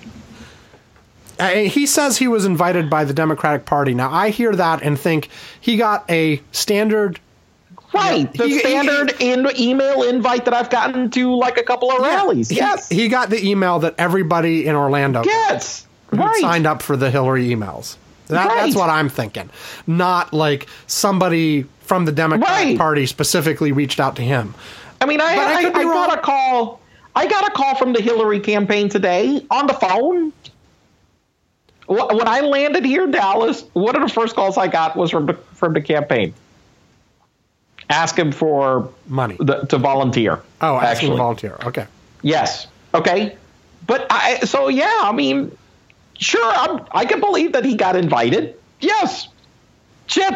I, he says he was invited by the Democratic Party. Now, I hear that and think he got a standard. Right, the he, standard he, in email invite that I've gotten to like a couple of yeah, rallies. He, yes. He got the email that everybody in Orlando gets. Who right. signed up for the Hillary emails. That, right. That's what I'm thinking. Not like somebody from the Democratic right. Party specifically reached out to him. I mean, I, I, I, I got a call. I got a call from the Hillary campaign today on the phone. when I landed here in Dallas, one of the first calls I got was from the, from the campaign. Ask him for money the, to volunteer. Oh, ask actually. him to volunteer. Okay. Yes. Okay. But I, so, yeah, I mean, sure, I'm, I can believe that he got invited. Yes. Shit.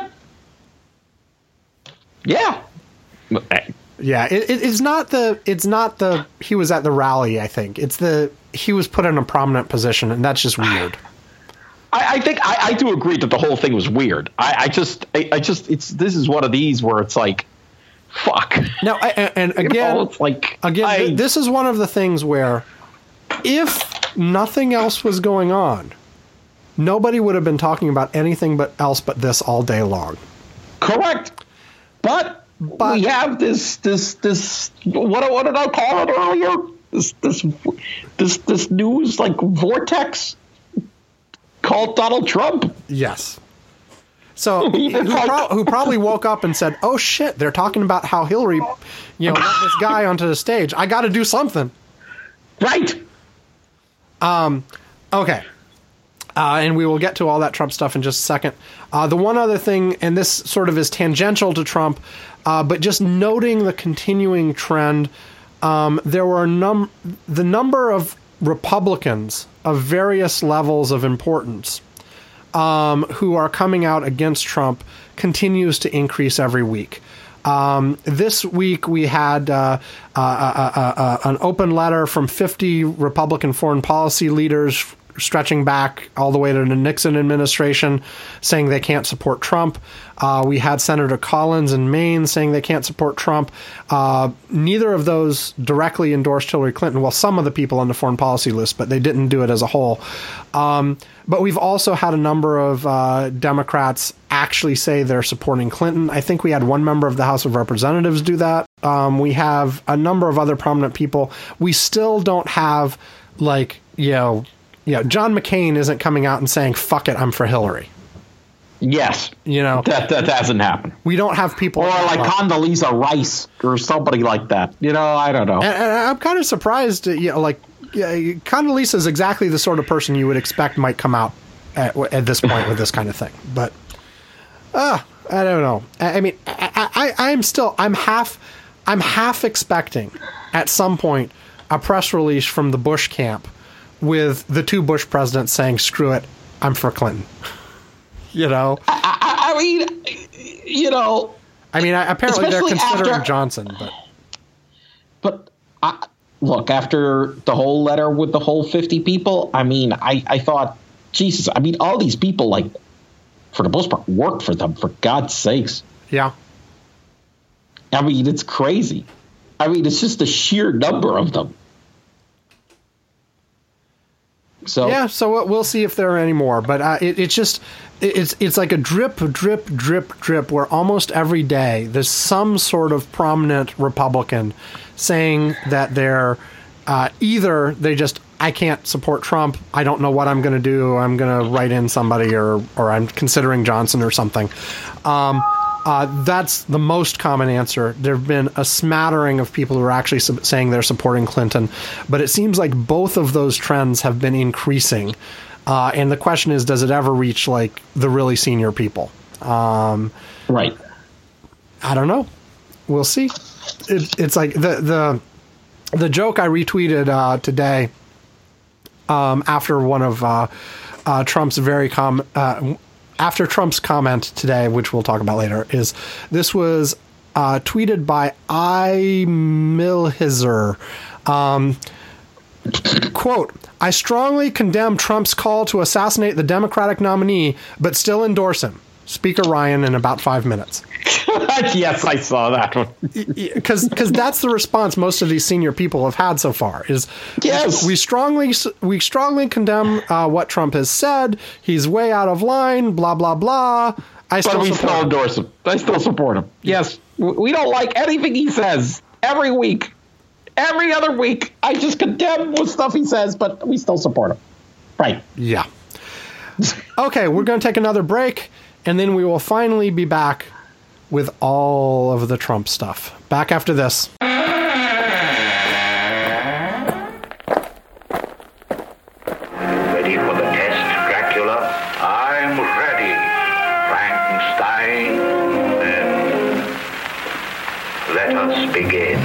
Yeah. Yeah. It, it, it's not the, it's not the, he was at the rally, I think. It's the, he was put in a prominent position, and that's just weird. I, I think I, I do agree that the whole thing was weird. I, I just, I, I just, it's, this is one of these where it's like, fuck. Now, I, and again, you know, it's like, again, I, th- this is one of the things where if nothing else was going on, nobody would have been talking about anything but else but this all day long. Correct. But, but we have this, this, this, what, what did I call it earlier? This, this, this, this news like vortex called Donald Trump. Yes. So who, pro- who probably woke up and said, "Oh shit, they're talking about how Hillary, you know, got this guy onto the stage. I got to do something." Right. Um. Okay. Uh, and we will get to all that Trump stuff in just a second. Uh, the one other thing, and this sort of is tangential to Trump, uh, but just noting the continuing trend, um, there were a num- the number of Republicans of various levels of importance um, who are coming out against Trump continues to increase every week. Um, this week we had uh, uh, uh, uh, uh, an open letter from fifty Republican foreign policy leaders stretching back all the way to the Nixon administration, saying they can't support Trump. Uh, we had Senator Collins in Maine saying they can't support Trump. Uh, neither of those directly endorsed Hillary Clinton. Well, some of the people on the foreign policy list, but they didn't do it as a whole. Um, but we've also had a number of uh, Democrats actually say they're supporting Clinton. I think we had one member of the House of Representatives do that. Um, we have a number of other prominent people. We still don't have, like, you know, Yeah, John McCain isn't coming out and saying, "Fuck it, I'm for Hillary." Yes, you know that that hasn't happened. We don't have people, or like Condoleezza Rice or somebody like that. You know, I don't know. And, and I'm kind of surprised. You know, like yeah, Condoleezza is exactly the sort of person you would expect might come out at, at this point with this kind of thing. But uh, I don't know. I, I mean, I, I, I'm still I'm half I'm half expecting at some point a press release from the Bush camp with the two Bush presidents saying, "Screw it, I'm for Clinton." You know, I, I, I mean, you know, I mean, apparently they're considering after, Johnson, but but I, look, after the whole letter with the whole fifty people, I mean, I, I thought, Jesus, I mean, all these people, like, for the most part, worked for them, for God's sakes. Yeah. I mean, it's crazy. I mean, it's just the sheer number of them. So yeah, so we'll see if there are any more, but uh, it, it's just it's it's like a drip, drip, drip, drip, where almost every day there's some sort of prominent Republican saying that they're uh, either they just I can't support Trump, I don't know what I'm going to do, I'm going to write in somebody, or or I'm considering Johnson or something. Um, Uh, that's the most common answer. There have been a smattering of people who are actually su- saying they're supporting Clinton, but it seems like both of those trends have been increasing. Uh, and the question is, does it ever reach like the really senior people? Um, right. I don't know. We'll see. It, it's like the the the joke I retweeted uh, today um, after one of uh, uh, Trump's very com. Uh, After Trump's comment today, which we'll talk about later, is this was uh, tweeted by I. Milhizer. Um, quote, "I strongly condemn Trump's call to assassinate the Democratic nominee, but still endorse him. Speaker Ryan in about five minutes." Yes, I saw that one. Because because that's the response most of these senior people have had so far is, yes, we strongly we strongly condemn uh, what Trump has said. He's way out of line. Blah blah blah. I still but we support still him. endorse him. I still support him. Yes, we don't like anything he says. Every week, every other week, I just condemn what stuff he says, but we still support him. Right? Yeah. Okay, we're going to take another break, and then we will finally be back with all of the Trump stuff. Back after this. Ready for the test, Dracula? Let us begin.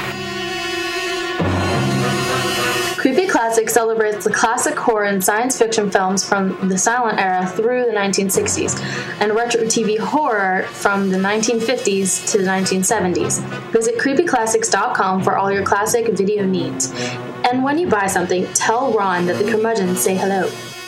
Creepy Classic celebrates the classic horror and science fiction films from the silent era through the nineteen sixties, and retro T V horror from the nineteen fifties to the nineteen seventies. Visit creepy classics dot com for all your classic video needs. And when you buy something, tell Ron that the curmudgeons say hello.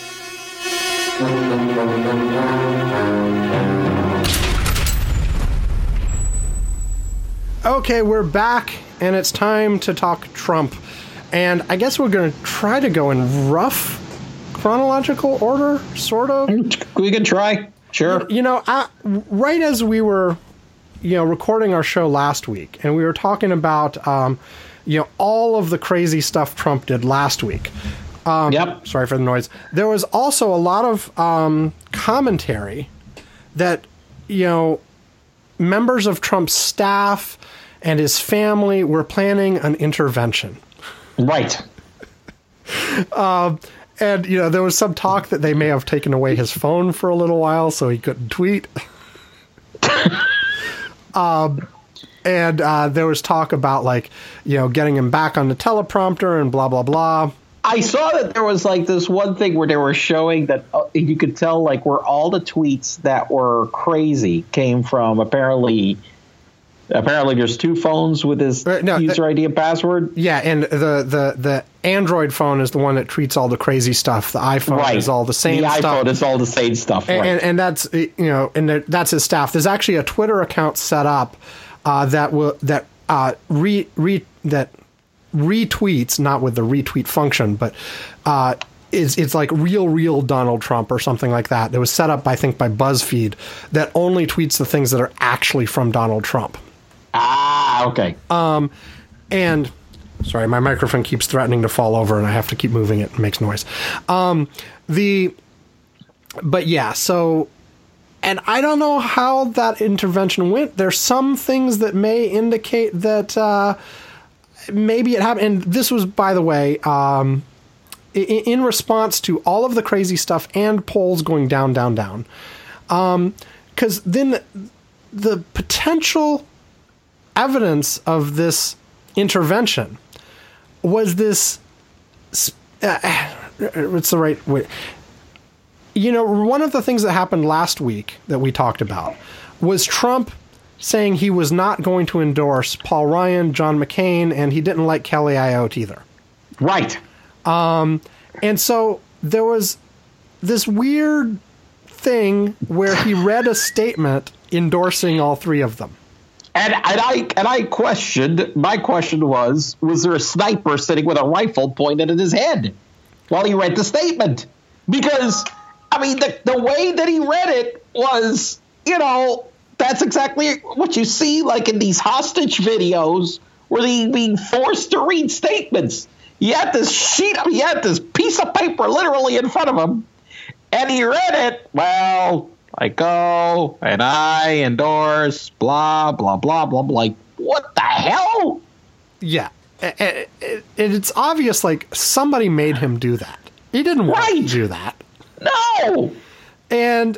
Okay, we're back, and it's time to talk Trump. And I guess we're going to try to go in rough chronological order, sort of. We can try. Sure. You know, I, right as we were, you know, recording our show last week, and we were talking about, um, you know, all of the crazy stuff Trump did last week. Um, yep. Sorry for the noise. There was also a lot of um, commentary that, you know, members of Trump's staff and his family were planning an intervention. Right. um, and, you know, there was some talk that they may have taken away his phone for a little while so he couldn't tweet. um, and uh, there was talk about, like, you know, getting him back on the teleprompter and blah, blah, blah. I saw that there was, like, this one thing where they were showing that uh, you could tell, like, where all the tweets that were crazy came from. Apparently, apparently there's two phones with his uh, no, user I D and password. Yeah, and the, the, the Android phone is the one that tweets all the crazy stuff. The iPhone right. is all the same the stuff. The iPhone is all the same stuff. And, right. and, and that's, you know, and that's his staff. There's actually a Twitter account set up uh, that will that uh, re re that. retweets, not with the retweet function, but uh, it's, it's like real, real Donald Trump or something like that. That was set up, I think, by BuzzFeed that only tweets the things that are actually from Donald Trump. Ah, okay. Um, and sorry, my microphone keeps threatening to fall over, and I have to keep moving it. It makes noise. Um, the, but yeah, so, and I don't know how that intervention went. There's some things that may indicate that. Uh, Maybe it happened, and this was, by the way, um, in, in response to all of the crazy stuff and polls going down, down, down. Because um, then the, the potential evidence of this intervention was this. Uh, what's the right way? You know, one of the things that happened last week that we talked about was Trump saying he was not going to endorse Paul Ryan, John McCain, and he didn't like Kelly Ayotte either. Right. Um, and so there was this weird thing where he read a statement endorsing all three of them. And, and I and I questioned, my question was, was there a sniper sitting with a rifle pointed at his head while he read the statement? Because, I mean, the, the way that he read it was, you know, that's exactly what you see, like in these hostage videos where they being forced to read statements. He had this sheet, he had this piece of paper literally in front of him, and he read it. Well, I go and I endorse blah blah blah blah. Like, what the hell? Yeah, and it's obvious. Like, somebody made him do that. He didn't want right. to do that. No, and.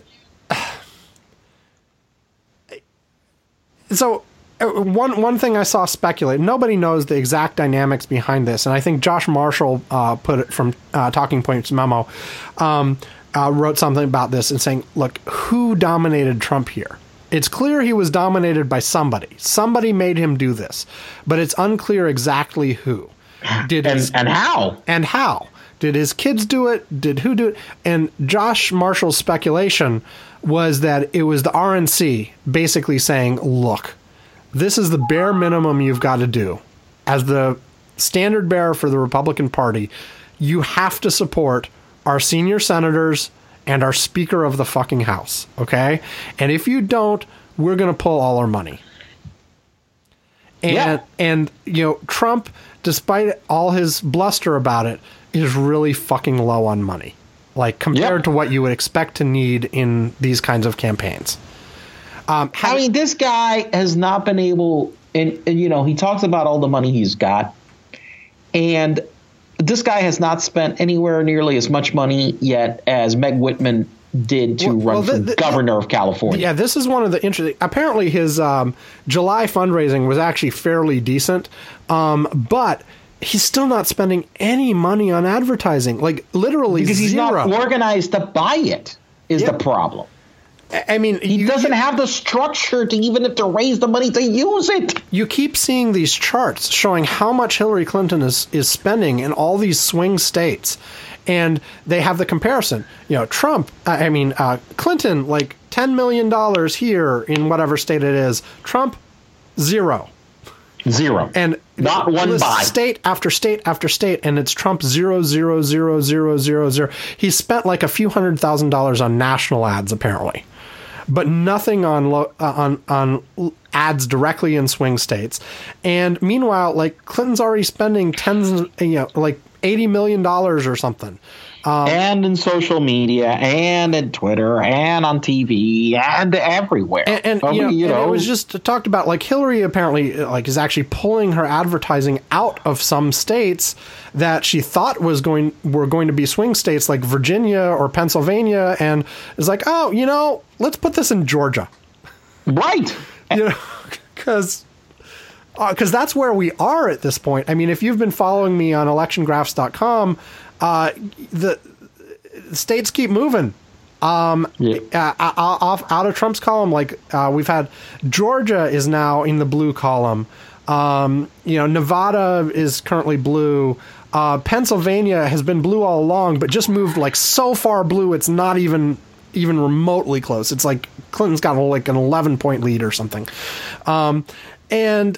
So one one thing I saw speculate, nobody knows the exact dynamics behind this, and I think Josh Marshall uh, put it from uh, Talking Points memo, um, uh, wrote something about this and saying, look, who dominated Trump here? It's clear he was dominated by somebody. Somebody made him do this, but it's unclear exactly who. Did and, his, and how? And how. Did his kids do it? Did who do it? And Josh Marshall's speculation was that it was the R N C basically saying, look, this is the bare minimum you've got to do. As the standard bearer for the Republican Party, you have to support our senior senators and our Speaker of the fucking House, okay? And if you don't, we're going to pull all our money. And, yeah. and, you know, Trump, despite all his bluster about it, is really fucking low on money. Like, compared yep. to what you would expect to need in these kinds of campaigns. Um, how, I mean, this guy has not been able, and, and, you know, he talks about all the money he's got, and this guy has not spent anywhere nearly as much money yet as Meg Whitman did to Well- run well, the- for the- governor of California. Yeah, this is one of the interesting. Apparently, his um, July fundraising was actually fairly decent, um, but he's still not spending any money on advertising. Like literally because he's zero. not organized to buy it is Yeah. the problem. I mean, He you, doesn't have the structure to even if to raise the money to use it. you keep seeing these charts showing how much Hillary Clinton is is spending in all these swing states, and they have the comparison. You know, Trump. I mean, uh, Clinton like ten million dollars here in whatever state it is. Trump, zero. Zero. And not one list buy. state after state after state, and it's Trump zero zero zero zero zero zero. He spent like a few hundred thousand dollars on national ads apparently, but nothing on lo- uh, on on ads directly in swing states. And meanwhile, like Clinton's already spending tens, of, you know, like eighty million dollars or something. Um, and in social media, and in Twitter, and on T V, and everywhere. And, and, I you know, mean, you and know, it was just talked about, like Hillary apparently like is actually pulling her advertising out of some states that she thought was going were going to be swing states like Virginia or Pennsylvania, and is like, oh, you know, let's put this in Georgia, right. you know, because. Because uh, that's where we are at this point. I mean, if you've been following me on election graphs dot com, uh, the, the states keep moving. Um, Yeah. uh, off out of Trump's column, like uh, we've had Georgia is now in the blue column. Um, you know, Nevada is currently blue. Uh, Pennsylvania has been blue all along, but just moved like so far blue it's not even even remotely close. It's like Clinton's got like an eleven point lead or something. Um, and,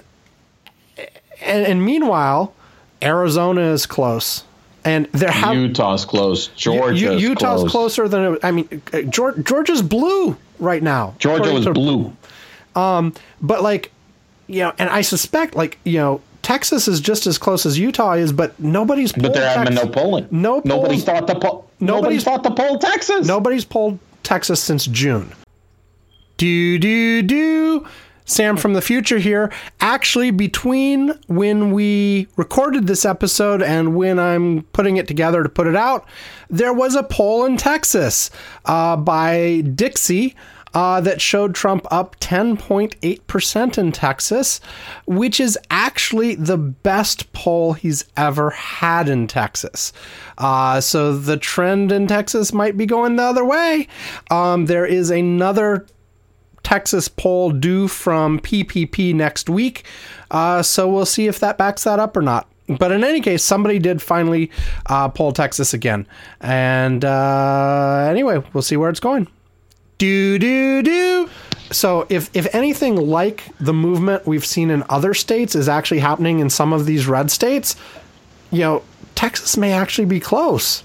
and and meanwhile, Arizona is close. And there have Utah's close. Georgia's U- Utah's close. closer than it, I mean, uh, Georgia, Georgia's blue right now. Georgia according was to- blue. But like, you know, and I suspect like, you know, Texas is just as close as Utah is, but nobody's polled But there haven't been no Tex- polling. No Nobody polls- thought to poll. Nobody's- Nobody thought to poll Texas. Nobody's polled Texas since June. Do, do, do. Sam from the future here. Actually, between when we recorded this episode and when I'm putting it together to put it out, there was a poll in Texas uh, by Dixie uh, that showed Trump up ten point eight percent in Texas, which is actually the best poll he's ever had in Texas. Uh, so the trend in Texas might be going the other way. Um, there is another Texas poll due from P P P next week. Uh, so we'll see if that backs that up or not. But in any case, somebody did finally uh, poll Texas again. And uh, anyway, we'll see where it's going. Do, do, do. So if, if anything like the movement we've seen in other states is actually happening in some of these red states, you know, Texas may actually be close.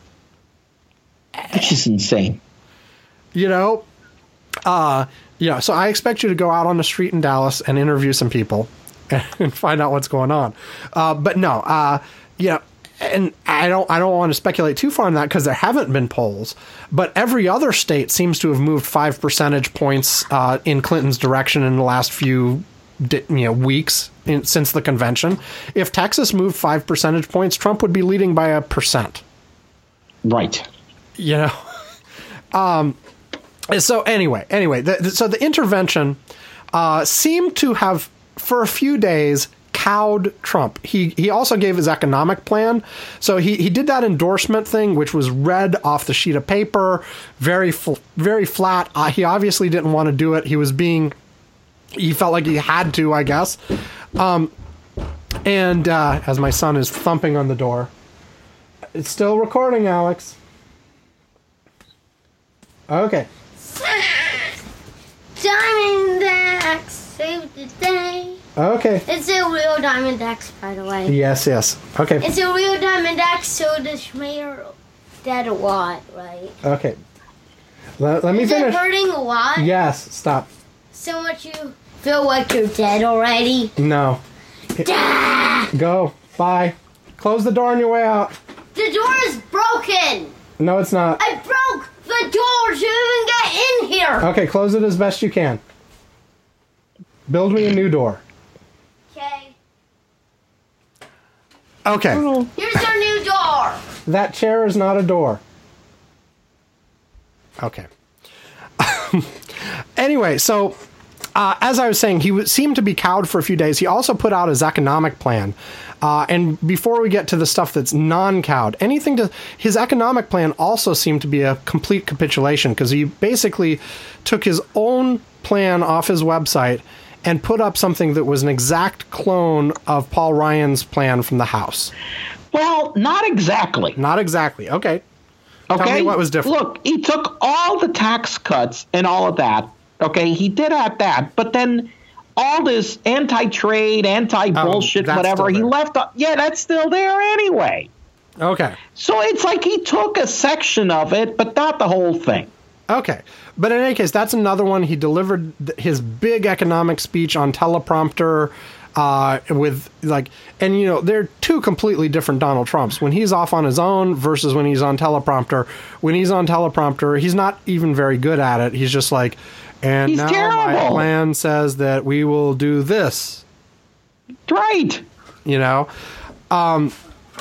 Which is insane. You know, uh, yeah, so I expect you to go out on the street in Dallas and interview some people and find out what's going on. Uh, but no, uh, yeah, and I don't, I don't want to speculate too far on that because there haven't been polls. But every other state seems to have moved five percentage points uh, in Clinton's direction in the last few, you know, weeks in, since the convention. If Texas moved five percentage points, Trump would be leading by a percent. Right. You know. um. So anyway, anyway, the, so the intervention uh, seemed to have, for a few days, cowed Trump. He he also gave his economic plan. So he, he did that endorsement thing, which was read off the sheet of paper, very fl- very flat. Uh, he obviously didn't want to do it. He was being, he felt like he had to, I guess. Um, and uh, as my son is thumping on the door, it's still recording, Alex. Okay. Diamondbacks saved the day. Okay. It's a real Diamondbacks, by the way. Yes, yes. Okay. It's a real Diamondbacks, so the Schmear dead a lot, right? Okay. Let, let me Is finish. it hurting a lot? Yes, stop. So much you feel like you're dead already? No. Go. Bye. Close the door on your way out. The door is broken! No, it's not. I broke the door to even get in here! Okay, close it as best you can. Build me a new door. Okay. Okay. Here's your new door! That chair is not a door. Okay. Anyway, so uh, as I was saying, he w- seemed to be cowed for a few days. He also put out his economic plan. Uh, and before we get to the stuff that's non-cowed, anything to his economic plan also seemed to be a complete capitulation, because he basically took his own plan off his website and put up something that was an exact clone of Paul Ryan's plan from the House. Well, not exactly. Not exactly. Okay. Okay. Tell me what was different. Look, he took all the tax cuts and all of that. Okay, he did have that, but then all this anti-trade, anti-bullshit, oh, whatever, he left. Yeah, that's still there anyway. Okay. So it's like he took a section of it, but not the whole thing. Okay. But in any case, that's another one. He delivered th- his big economic speech on teleprompter uh, with, like, and, you know, they're two completely different Donald Trumps. When he's off on his own versus when he's on teleprompter. When he's on teleprompter, he's not even very good at it. He's just like, and he's now terrible. My plan says that we will do this. Right. You know? Um,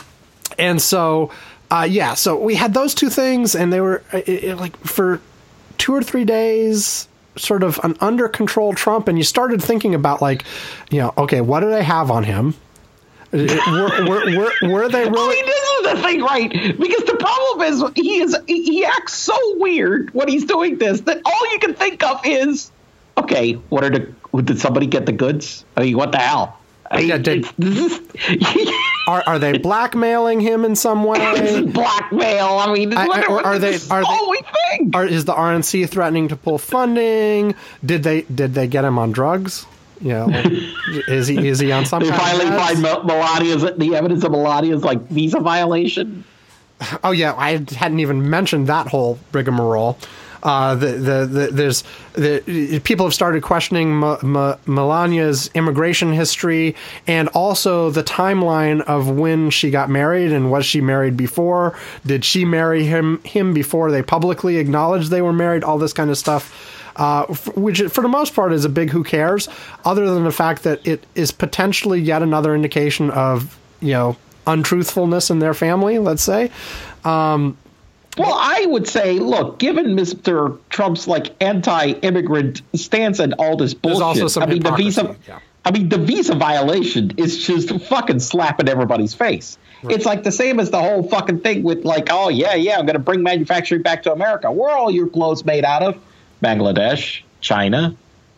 and so, uh, yeah, so we had those two things, and they were, it, it, like, for two or three days, sort of an under control Trump, and you started thinking about, like, you know, okay, what do they have on him? were, were, were, were they really? I mean, this is the thing, right? Because the problem is he is he acts so weird when he's doing this that all you can think of is, okay, what are the? Did somebody get the goods? I mean, what the hell? I mean, yeah, did, this is, are are they blackmailing him in some way? Blackmail. I mean, I, I, or are they? Are they? All we think. Are, is the R N C threatening to pull funding? Did they? Did they get him on drugs? You know, is he is he on some? They kind finally of find Mel- Melania's the evidence of Melania's like visa violation. Oh yeah, I hadn't even mentioned that whole rigmarole. Uh, the, the the there's the people have started questioning M- M- Melania's immigration history and also the timeline of when she got married, and was she married before? Did she marry him him before they publicly acknowledged they were married? All this kind of stuff. Uh, which for the most part is a big who cares, other than the fact that it is potentially yet another indication of, you know, untruthfulness in their family, let's say. Um, well, I would say, look, given Mister Trump's like anti-immigrant stance and all this bullshit, also some I mean the visa, yeah. I mean the visa violation is just fucking slapping everybody's face. Right. It's like the same as the whole fucking thing with like, oh yeah, yeah, I'm going to bring manufacturing back to America. Where are all your clothes made out of? Bangladesh, China.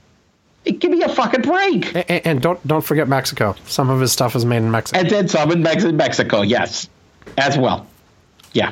Give me a fucking break. And, and don't don't forget Mexico. Some of his stuff is made in Mexico. And then some in Mex- Mexico, yes, as well. Yeah.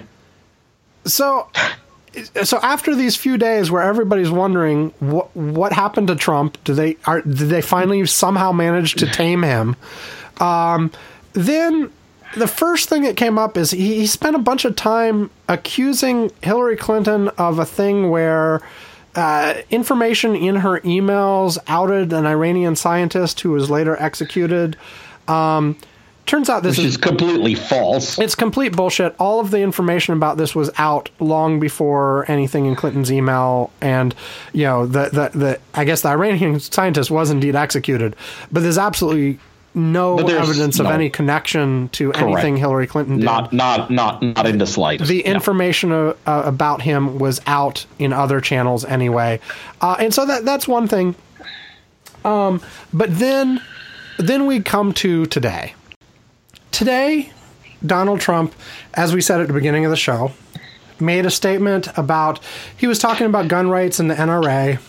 So, so after these few days where everybody's wondering what what happened to Trump, do they are did they finally somehow manage to tame him? Um, then the first thing that came up is he, he spent a bunch of time accusing Hillary Clinton of a thing where Uh, information in her emails outed an Iranian scientist who was later executed. Um, turns out this Which is, is completely false. It's complete bullshit. All of the information about this was out long before anything in Clinton's email, and you know the the, the I guess the Iranian scientist was indeed executed, but there's absolutely no evidence no. of any connection to Correct. anything Hillary Clinton did. Not, not, not, not in the slightest. The information uh, uh, about him was out in other channels anyway, uh, and so that that's one thing. Um, but then, then we come to today. Today, Donald Trump, as we said at the beginning of the show, made a statement about he was talking about gun rights and the N R A.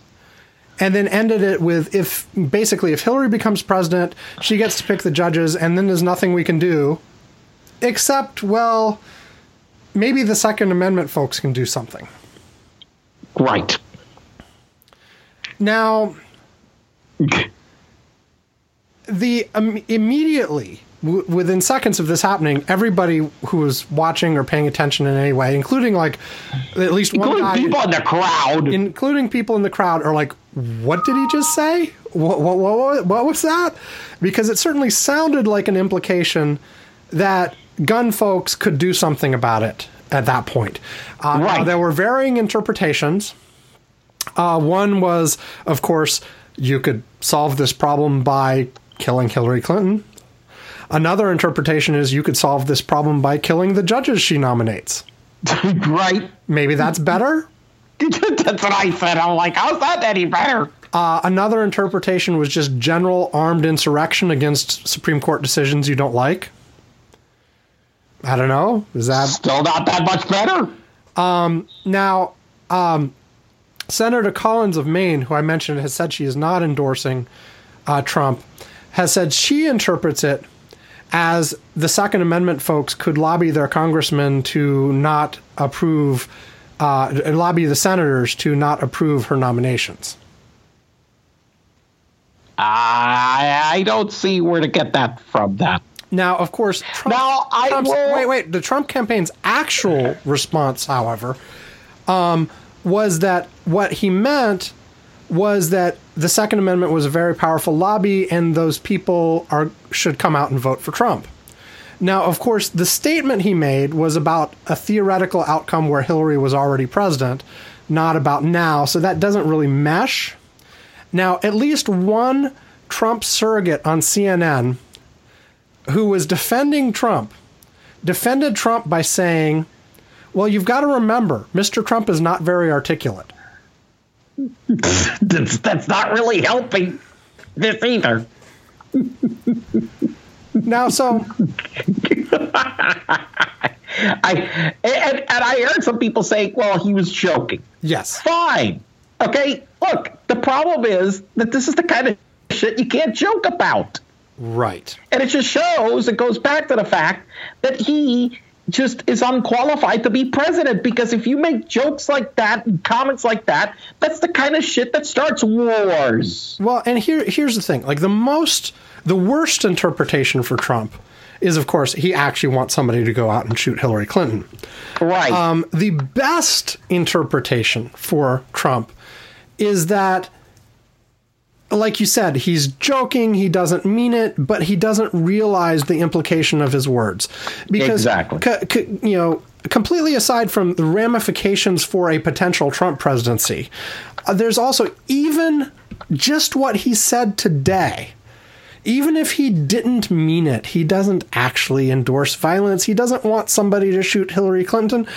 And then ended it with, if basically, if Hillary becomes president, she gets to pick the judges, and then there's nothing we can do, except, well, maybe the Second Amendment folks can do something. Right. Now, the um, immediately, w- within seconds of this happening, everybody who was watching or paying attention in any way, including like at least including one guy, people in the crowd, including people in the crowd, are like, "What did he just say? What what what, what was that?" Because it certainly sounded like an implication that gun folks could do something about it at that point. Uh, right. Now, there were varying interpretations. Uh, one was, of course, you could solve this problem by killing Hillary Clinton. Another interpretation is you could solve this problem by killing the judges she nominates. Right. Maybe that's better. That's what I said. I'm like, how's that any better? Uh, another interpretation was just general armed insurrection against Supreme Court decisions you don't like. I don't know. Is that still not that much better? Um, now, um, Senator Collins of Maine, who I mentioned, has said she is not endorsing uh, Trump, has said she interprets it as the Second Amendment folks could lobby their congressmen to not approve, uh, lobby the senators to not approve her nominations. I, I don't see where to get that from, that. Now, of course, Trump, now, I Trump's, will... wait, wait. The Trump campaign's actual response, however, um, was that what he meant was that the Second Amendment was a very powerful lobby, and those people are should come out and vote for Trump. Now, of course, the statement he made was about a theoretical outcome where Hillary was already president, not about now. So that doesn't really mesh. Now, at least one Trump surrogate on C N N who was defending Trump, defended Trump by saying, well, you've got to remember, Mister Trump is not very articulate. that's, that's not really helping this either. Now, so... I and, and I heard some people say, well, he was joking. Yes. Fine. Okay, look, the problem is that this is the kind of shit you can't joke about. Right. And it just shows, it goes back to the fact that he just is unqualified to be president, because if you make jokes like that and comments like that, that's the kind of shit that starts wars. Well, and here here's the thing. Like, the most, the worst interpretation for Trump is, of course, he actually wants somebody to go out and shoot Hillary Clinton. Right. Um, the best interpretation for Trump is that, like you said, he's joking, he doesn't mean it, but he doesn't realize the implication of his words. Because, exactly. c- c- you know, completely aside from the ramifications for a potential Trump presidency, uh, there's also even just what he said today. Even if he didn't mean it, he doesn't actually endorse violence. He doesn't want somebody to shoot Hillary Clinton.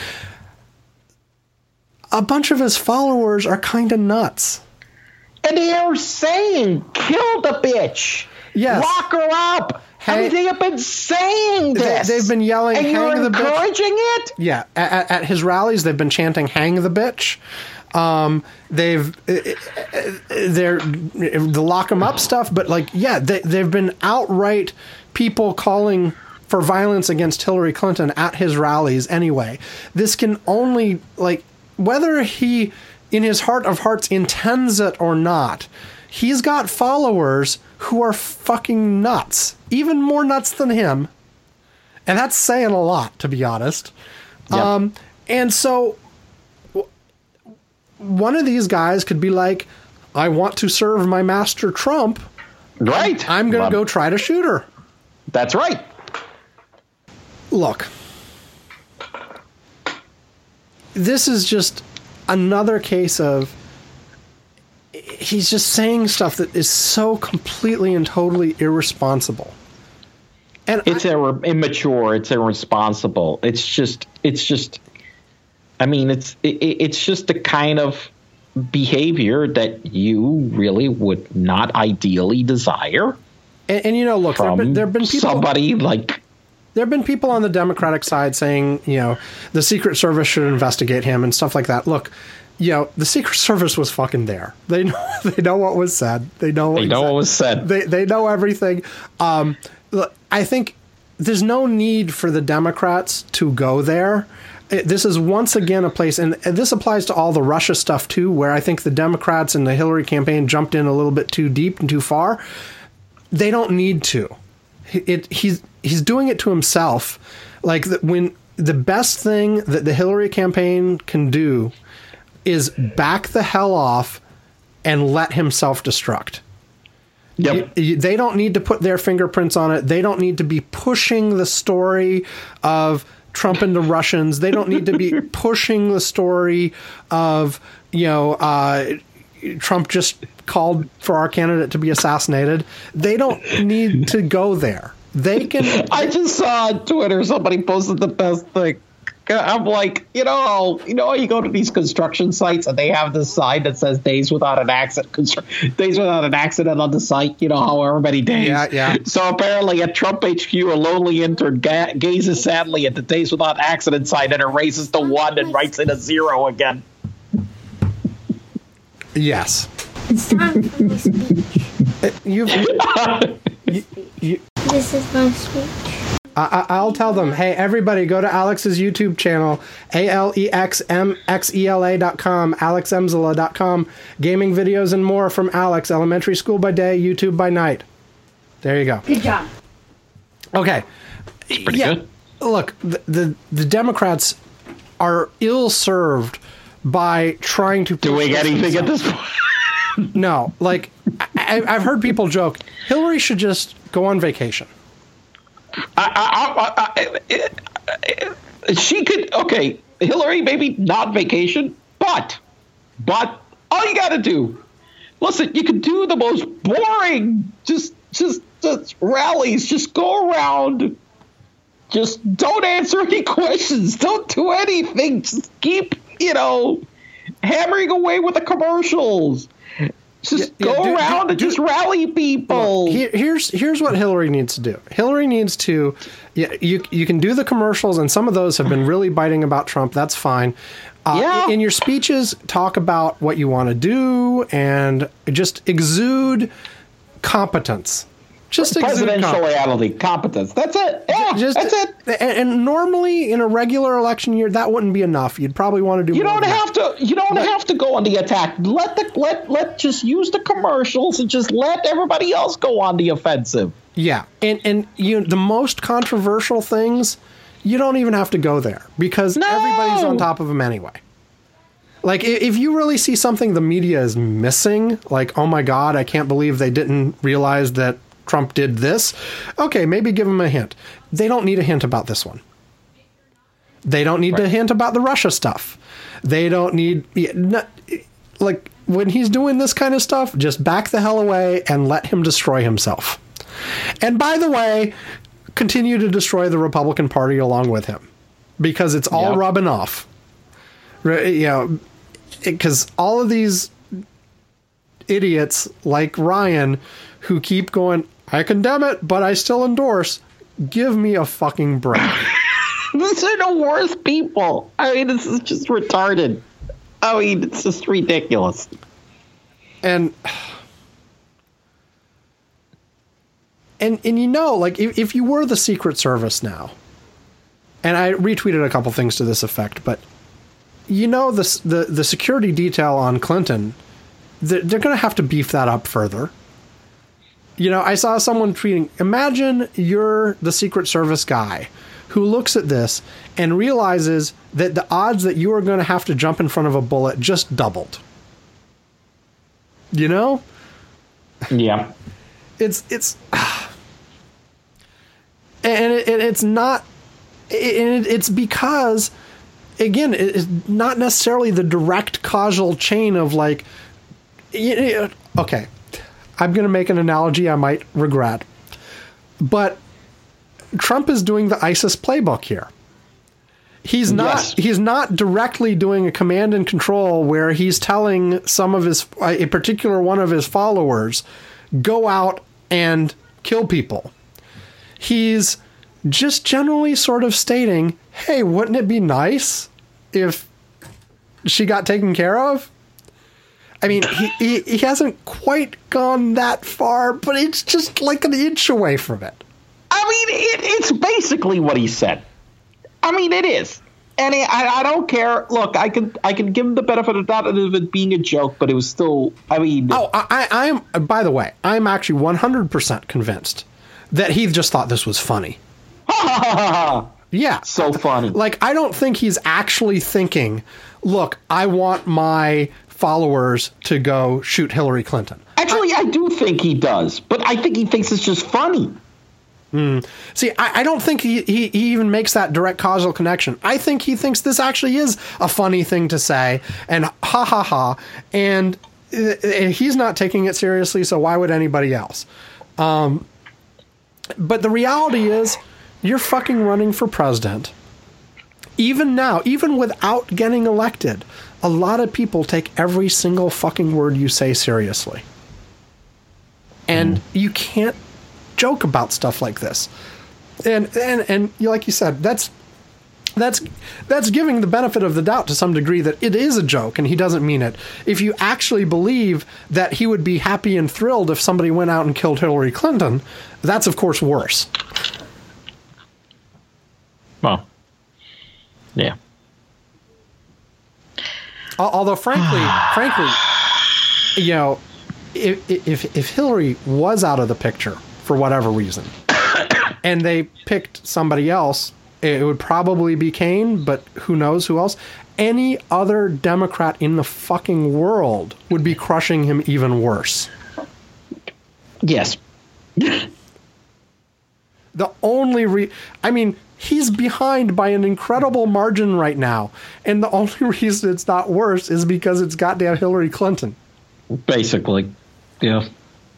A bunch of his followers are kind of nuts. And they're saying, kill the bitch. Yes. Lock her up. Hey, I mean, they have been saying this. They, they've been yelling, and hang you're the bitch. encouraging it? Yeah. At, at his rallies, they've been chanting, hang the bitch. Um, they've, they're the lock 'em up stuff, but like, yeah, they, they've been outright people calling for violence against Hillary Clinton at his rallies anyway. This can only, like, whether he, in his heart of hearts, intends it or not, he's got followers who are fucking nuts, even more nuts than him. And that's saying a lot, to be honest. Yep. Um, and so one of these guys could be like, I want to serve my master Trump. Right. I'm going to go try to shoot her. That's right. Look, this is just another case of he's just saying stuff that is so completely and totally irresponsible. And it's I, ir- immature. It's irresponsible. It's just, it's just, I mean, it's, it, it's just the kind of behavior that you really would not ideally desire. And, and you know, look, there have been, been people, somebody like, there have been people on the Democratic side saying, you know, the Secret Service should investigate him and stuff like that. Look, you know, the Secret Service was fucking there. They know, they know what was said. They know what, they know what was said. They they know everything. Um, look, I think there's no need for the Democrats to go there. It, this is once again a place, and, and this applies to all the Russia stuff too, where I think the Democrats and the Hillary campaign jumped in a little bit too deep and too far. They don't need to. It, he's he's doing it to himself. Like the, when the best thing that the Hillary campaign can do is back the hell off and let him self-destruct. Yep. You, you, they don't need to put their fingerprints on it. They don't need to be pushing the story of Trump and the Russians. They don't need to be pushing the story of, you know, uh, Trump just called for our candidate to be assassinated. They don't need to go there. They can. I just saw on Twitter somebody posted the best thing. I'm like, you know, you know, you go to these construction sites and they have this sign that says "days without an accident," constru- days without an accident on the site. You know, however many days. Yeah, yeah. So apparently, at Trump H Q, a lonely intern ga- gazes sadly at the "days without accident" sign and erases the one and writes in a zero again. Yes. It's time for my speech. You've, you, you, This is my speech. I, I'll tell them, hey, everybody, go to Alex's YouTube channel, A L E X M X E L A dot com, alex emsela dot com. Gaming videos and more from Alex, elementary school by day, YouTube by night. There you go. Good job. Okay. It's pretty yeah, good. Look, the, the, the Democrats are ill-served by trying to... Doing anything at this point? No, like, I, I've heard people joke, Hillary should just go on vacation. I, I, I, I, she could, okay, Hillary, maybe not vacation, but, but all you got to do, listen, you can do the most boring, just, just, just rallies, just go around, just don't answer any questions, don't do anything, just keep, you know, hammering away with the commercials. Just Yeah, yeah, go do- around do- and just do- rally people. Look, here, here's here's what Hillary needs to do. Hillary needs to, yeah, you you can do the commercials, and some of those have been really biting about Trump. That's fine. Uh, Yeah. In your speeches, talk about what you want to do, and just exude competence. Just exude competence. Presidentiality, competence. That's it. Yeah, Just, that's it. And, and normally in a regular election year, that wouldn't be enough. You'd probably want to do. You more don't than have to. You don't have to go on the attack. Let the let let just use the commercials and just let everybody else go on the offensive. Yeah, and and you the most controversial things, you don't even have to go there because No! everybody's on top of them anyway. Like, i- if you really see something the media is missing, like, oh my God, I can't believe they didn't realize that Trump did this. Okay, maybe give them a hint. They don't need a hint about this one. They don't need Right. to hint about the Russia stuff. They don't need, yeah, no- like, when he's doing this kind of stuff, just back the hell away and let him destroy himself. And by the way, continue to destroy the Republican Party along with him because it's all Yep. rubbing off. Right, you know, because all of these idiots like Ryan who keep going, I condemn it, but I still endorse. Give me a fucking break. These are the worst people. I mean, this is just retarded. I mean, it's just ridiculous. And and and you know, like if, if you were the Secret Service now, and I retweeted a couple things to this effect, but you know, the the, the security detail on Clinton, they're, they're going to have to beef that up further. You know, I saw someone tweeting, imagine you're the Secret Service guy who looks at this and realizes that the odds that you are going to have to jump in front of a bullet just doubled. You know? Yeah. It's, it's, and it, it, it's not, it, it's because, again, it's not necessarily the direct causal chain of like, okay, I'm going to make an analogy I might regret, but Trump is doing the ISIS playbook here. He's not, Yes. he's not directly doing a command and control where he's telling some of his, a particular one of his followers, go out and kill people. He's just generally sort of stating, hey, wouldn't it be nice if she got taken care of? I mean, he, he, he hasn't quite gone that far, but it's just like an inch away from it. I mean, it, it's basically what he said. I mean, it is. And I, I don't care. Look, I can I can give him the benefit of that of it being a joke, but it was still, I mean. Oh, I, I am, by the way, I'm actually one hundred percent convinced that he just thought this was funny. Yeah. So funny. Like, I don't think he's actually thinking, look, I want my followers to go shoot Hillary Clinton. Actually, I, I do think he does, but I think he thinks it's just funny. Mm. See, I, I don't think he, he, he even makes that direct causal connection. I think he thinks this actually is a funny thing to say, and ha ha ha, and uh, he's not taking it seriously, so why would anybody else? Um, but the reality is, you're fucking running for president, even now, even without getting elected, a lot of people take every single fucking word you say seriously. And mm. you can't joke about stuff like this. And and and like you said, that's that's that's giving the benefit of the doubt to some degree that it is a joke and he doesn't mean it. If you actually believe that he would be happy and thrilled if somebody went out and killed Hillary Clinton, that's of course worse. Well, yeah. Although, frankly, frankly, you know, if, if if Hillary was out of the picture for whatever reason, and they picked somebody else, it would probably be Kaine, but who knows who else? Any other Democrat in the fucking world would be crushing him even worse. Yes. The only re... I mean... He's behind by an incredible margin right now. And the only reason it's not worse is because it's goddamn Hillary Clinton. Basically. Yeah.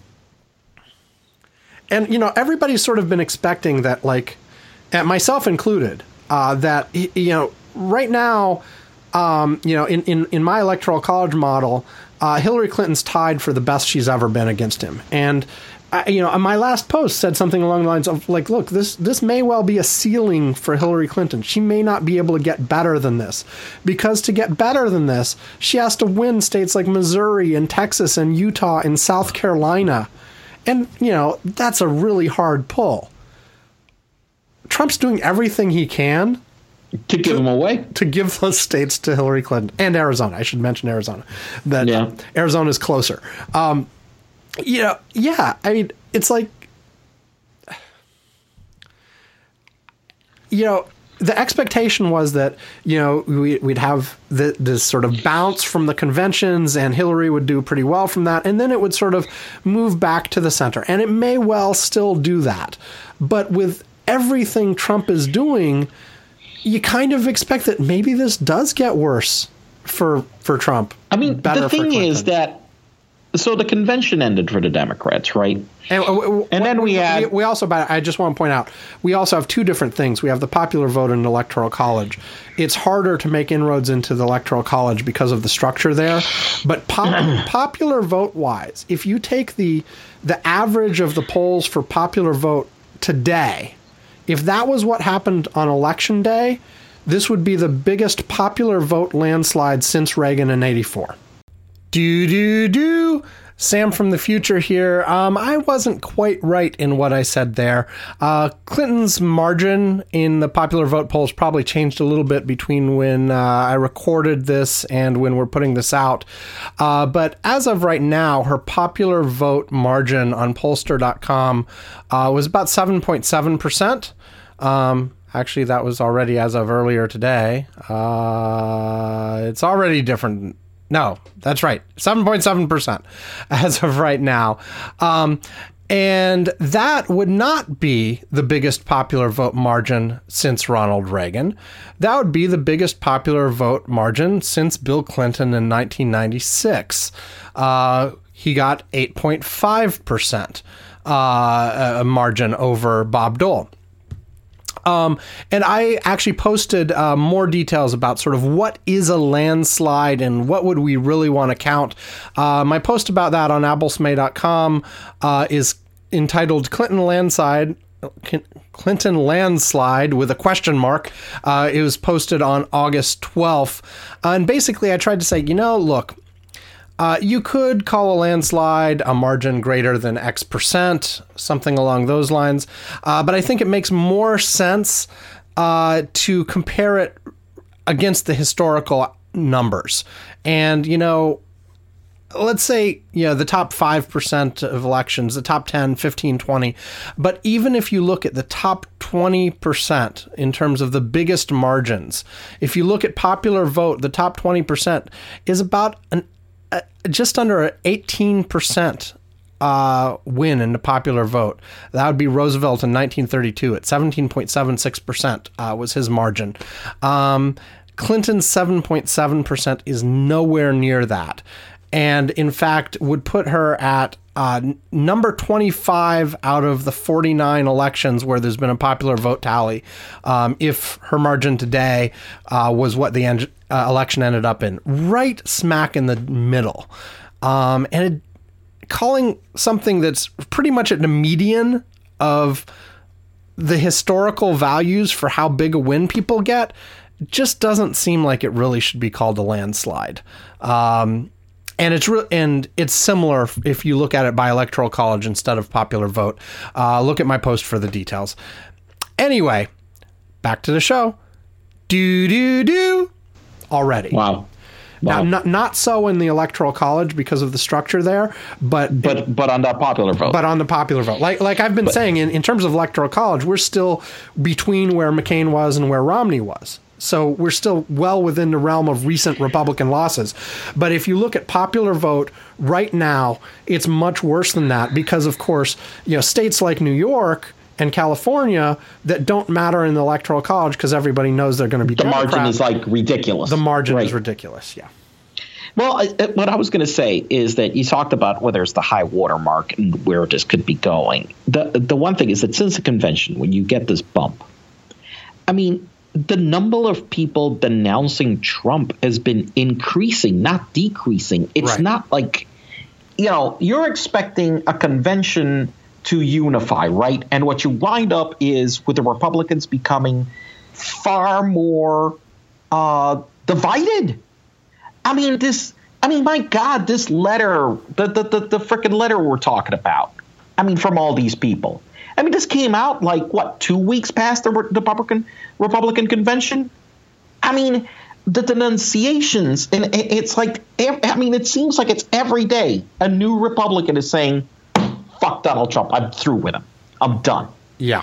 And, you know, everybody's sort of been expecting that, like, and myself included, uh, that, you know, right now, um, you know, in, in, in my electoral college model, uh, Hillary Clinton's tied for the best she's ever been against him. And, I, you know, my last post said something along the lines of, like, look, this this may well be a ceiling for Hillary Clinton. She may not be able to get better than this, because to get better than this, she has to win states like Missouri and Texas and Utah and South Carolina. And, you know, that's a really hard pull. Trump's doing everything he can to give to, them away, to give those states to Hillary Clinton and Arizona. I should mention Arizona. That yeah. Arizona's closer. Um, You know, yeah, I mean, it's like, you know, the expectation was that, you know, we, we'd have the, this sort of bounce from the conventions and Hillary would do pretty well from that. And then it would sort of move back to the center. And it may well still do that. But with everything Trump is doing, you kind of expect that maybe this does get worse for, for Trump. I mean, the thing is that, so the convention ended for the Democrats, right? And, uh, and then we had... We, we also, I just want to point out, we also have two different things. We have the popular vote and electoral college. It's harder to make inroads into the electoral college because of the structure there. But pop, popular vote-wise, if you take the the average of the polls for popular vote today, if that was what happened on Election Day, this would be the biggest popular vote landslide since Reagan in eighty-four. Do, do, do. Sam from the future here. Um, I wasn't quite right in what I said there. Uh, Clinton's margin in the popular vote polls probably changed a little bit between when uh, I recorded this and when we're putting this out. Uh, but as of right now, her popular vote margin on pollster dot com uh, was about seven point seven percent. Um, actually, that was already as of earlier today. Uh, it's already different. No, that's right. seven point seven percent as of right now. Um, and that would not be the biggest popular vote margin since Ronald Reagan. That would be the biggest popular vote margin since Bill Clinton in nineteen ninety-six. Uh, he got eight point five percent uh, a margin over Bob Dole. Um, and I actually posted uh, more details about sort of what is a landslide and what would we really want to count. Uh, my post about that on Abelsmay dot com uh, is entitled Clinton Landslide. Clinton landslide with a question mark. Uh, it was posted on August twelfth. Uh, and basically I tried to say, you know, look, Uh, you could call a landslide a margin greater than X percent, something along those lines. Uh, but I think it makes more sense uh, to compare it against the historical numbers. And, you know, let's say, you know, the top five percent of elections, the top ten, fifteen, twenty. But even if you look at the top twenty percent in terms of the biggest margins, if you look at popular vote, the top twenty percent is about an Uh, just under an eighteen percent uh, win in the popular vote. That would be Roosevelt in nineteen thirty-two at seventeen point seven six percent uh, was his margin. Um, Clinton's seven point seven percent is nowhere near that. and in fact would put her at uh, number twenty-five out of the forty-nine elections where there's been a popular vote tally, um, if her margin today uh, was what the en- uh, election ended up in, right smack in the middle. Um, and it, calling something that's pretty much at the median of the historical values for how big a win people get just doesn't seem like it really should be called a landslide. Um, and it's re- and it's similar if you look at it by electoral college instead of popular vote. Uh, look at my post for the details. Anyway, back to the show. Do do do. Already. Wow. Now, Wow. not not so in the electoral college because of the structure there, but But but on that popular vote. but on the popular vote, like like I've been saying, in, in terms of electoral college, we're still between where McCain was and where Romney was. So we're still well within the realm of recent Republican losses. But if you look at popular vote right now, it's much worse than that because, of course, you know, states like New York and California that don't matter in the electoral college because everybody knows they're going to be the Democrat. margin is like ridiculous. The margin Right. is ridiculous, yeah. Well, I, I- what I was going to say is that you talked about whether it's the high water mark and where this could be going. The the one thing is that since the convention, when you get this bump, I mean, the number of people denouncing Trump has been increasing, not decreasing. It's Right. not like, you know, you're expecting a convention to unify, right? And what you wind up is with the Republicans becoming far more uh, divided. I mean, this, I mean, my God, this letter, the, the, the, the freaking letter we're talking about, I mean, from all these people. I mean, this came out like, what, two weeks past the, the Republican, Republican convention? I mean, the denunciations, and it's like, I mean, it seems like it's every day a new Republican is saying, fuck Donald Trump, I'm through with him. I'm done. Yeah.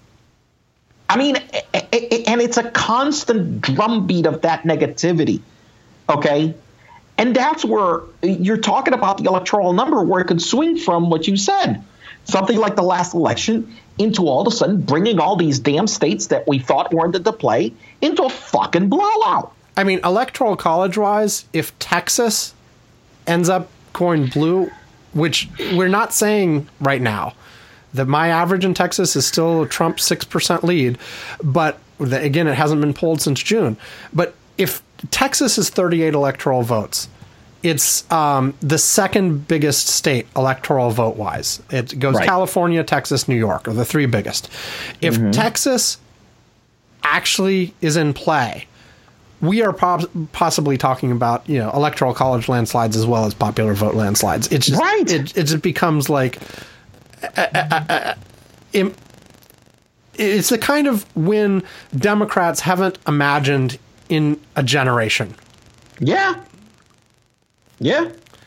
I mean, and it's a constant drumbeat of that negativity. Okay. And that's where you're talking about the electoral number where it could swing from what you said, something like the last election, into all of a sudden bringing all these damn states that we thought weren't into play into a fucking blowout. I mean, electoral college wise, if Texas ends up going blue, which we're not saying right now, that my average in Texas is still a Trump six percent lead, but the, again, it hasn't been polled since June. But if Texas is thirty-eight electoral votes, it's um, the second biggest state electoral vote wise. It goes Right. California, Texas, New York are the three biggest. If Mm-hmm. Texas actually is in play, we are pos- possibly talking about, you know, electoral college landslides as well as popular vote landslides. It's just, Right. it, it just becomes like, uh, uh, uh, im- it's the kind of win Democrats haven't imagined in a generation. Yeah. Yeah.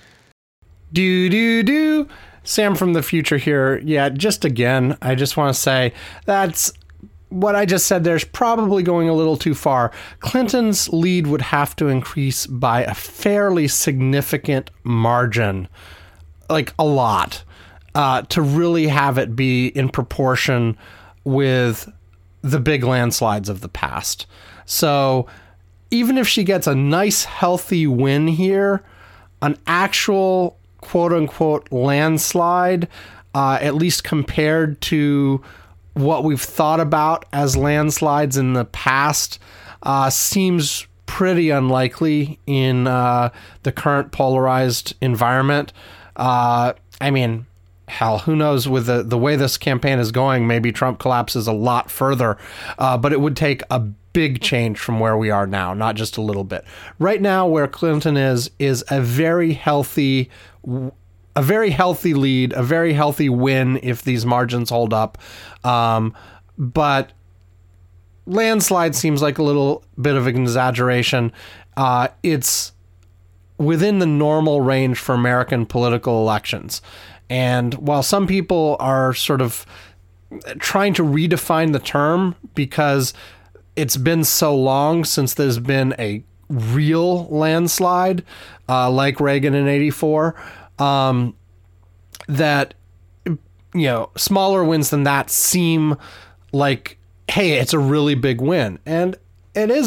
Do, do, do. Sam from the future here. Yeah, just again, I just want to say that's what I just said. There's probably going a little too far. Clinton's lead would have to increase by a fairly significant margin, like a lot, uh, to really have it be in proportion with the big landslides of the past. So even if she gets a nice, healthy win here, an actual quote-unquote landslide, uh, at least compared to what we've thought about as landslides in the past, uh, seems pretty unlikely in uh, the current polarized environment. Uh, I mean, hell, who knows with the, the way this campaign is going, maybe Trump collapses a lot further, uh, but it would take a big change from where we are now, not just a little bit. Right now, where Clinton is, is a very healthy, a very healthy lead, a very healthy win if these margins hold up. Um, but landslide seems like a little bit of an exaggeration. Uh, it's within the normal range for American political elections. And while some people are sort of trying to redefine the term because it's been so long since there's been a real landslide, uh, like Reagan in eighty-four, um, that, you know, smaller wins than that seem like, hey, it's a really big win. And it is a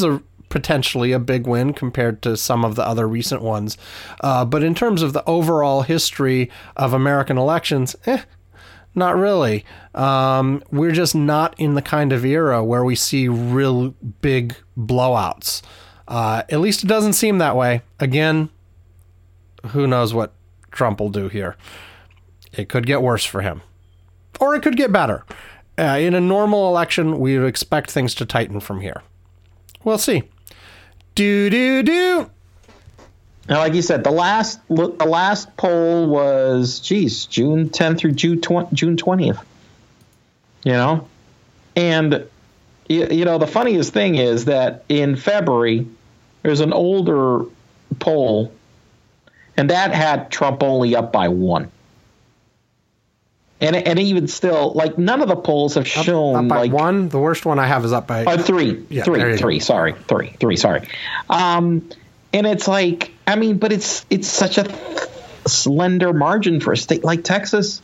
potentially a big win compared to some of the other recent ones. Uh, but in terms of the overall history of American elections, eh, not really. Um, we're just not in the kind of era where we see real big blowouts. Uh, at least it doesn't seem that way. Again, who knows what Trump will do here. It could get worse for him. Or it could get better. Uh, in a normal election, we would expect things to tighten from here. We'll see. Do, do, do. Now, like you said, the last the last poll was, geez, June tenth through June twentieth. You know? And, you, you know, the funniest thing is that in February, there's an older poll, and that had Trump only up by one. And and even still, like, none of the polls have shown up, up by like one. The worst one I have is up by uh, three, yeah, three, three. Go. Sorry, three, three. Sorry. Um, and it's like, I mean, but it's it's such a slender margin for a state like Texas.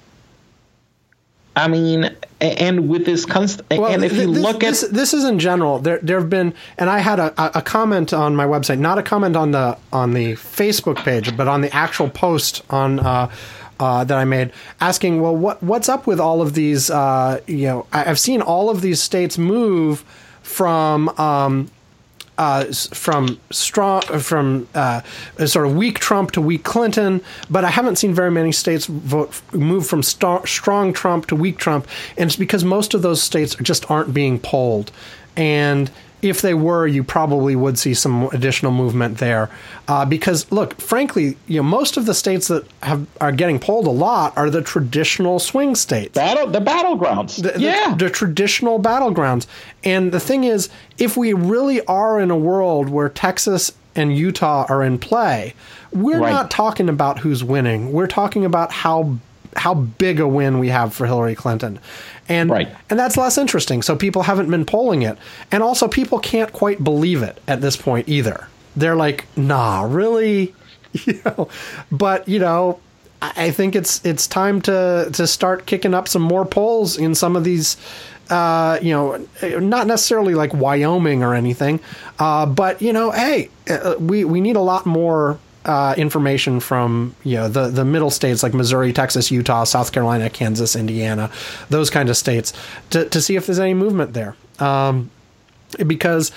I mean, and with this const- well, and if you this, look this, at this is in general, there there have been, and I had a, a comment on my website, not a comment on the on the Facebook page, but on the actual post on. Uh, Uh, that I made, asking, well, what what's up with all of these? Uh, you know, I, I've seen all of these states move from um, uh, from strong from uh, sort of weak Trump to weak Clinton, but I haven't seen very many states vote move from star, strong Trump to weak Trump, and it's because most of those states just aren't being polled, and if they were, you probably would see some additional movement there. Uh, because, look, frankly, you know, most of the states that have are getting polled a lot are the traditional swing states. Battle, the battlegrounds. The, yeah. The, the traditional battlegrounds. And the thing is, if we really are in a world where Texas and Utah are in play, we're right. not talking about who's winning. We're talking about how how big a win we have for Hillary Clinton. And right. and that's less interesting. So people haven't been polling it. And also people can't quite believe it at this point either. They're like, nah, really? You know, but, you know, I think it's it's time to, to start kicking up some more polls in some of these, uh, you know, not necessarily like Wyoming or anything. Uh, but, you know, hey, we, we need a lot more Uh, information from, you know, the, the middle states like Missouri, Texas, Utah, South Carolina, Kansas, Indiana, those kind of states, to, to see if there's any movement there. Um, because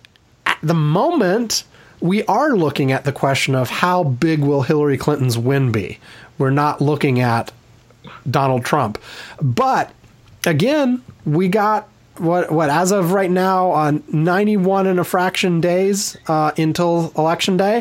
at the moment, we are looking at the question of how big will Hillary Clinton's win be. We're not looking at Donald Trump. But, again, we got What what as of right now on ninety-one and a fraction days uh, until election day,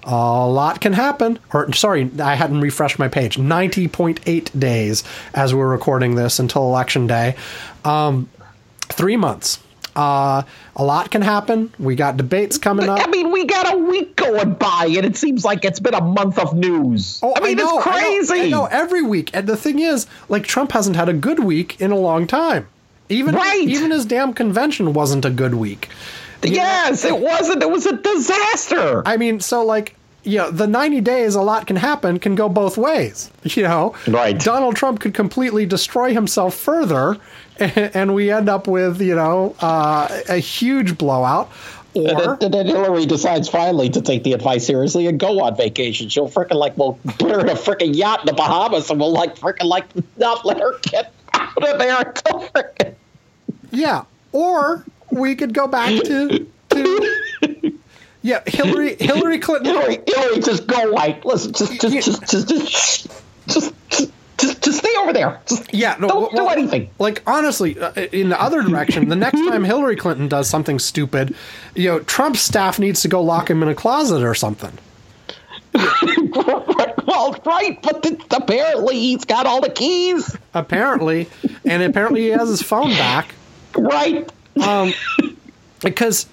a lot can happen. Or sorry, I hadn't refreshed my page. ninety point eight days as we're recording this until election day. Um, three months. Uh, a lot can happen. We got debates coming up. I mean, we got a week going by, and it seems like it's been a month of news. Oh, I mean, I know, it's crazy. I know, I know, every week. And the thing is, like, Trump hasn't had a good week in a long time. Even right. even his damn convention wasn't a good week. You yes, know? It wasn't. It was a disaster. I mean, so like, you know, the ninety days, a lot can happen, can go both ways. You know, right. Donald Trump could completely destroy himself further, and, and we end up with, you know, uh, a huge blowout. Or and then, and then Hillary decides finally to take the advice seriously and go on vacation. She'll frickin' like, we'll put her in a frickin' yacht in the Bahamas, and we'll like frickin' like not let her get out of there until frickin'. Yeah, or we could go back to to yeah, Hillary Hillary Clinton. Hillary, Hillary, just go white. Listen, just just just just just just just, just, just stay over there. Just yeah, no, don't well, do anything. Like honestly, uh, in the other direction, the next time Hillary Clinton does something stupid, you know, Trump's staff needs to go lock him in a closet or something. Well, right, but th- apparently he's got all the keys. Apparently, and apparently he has his phone back. Right. Um, because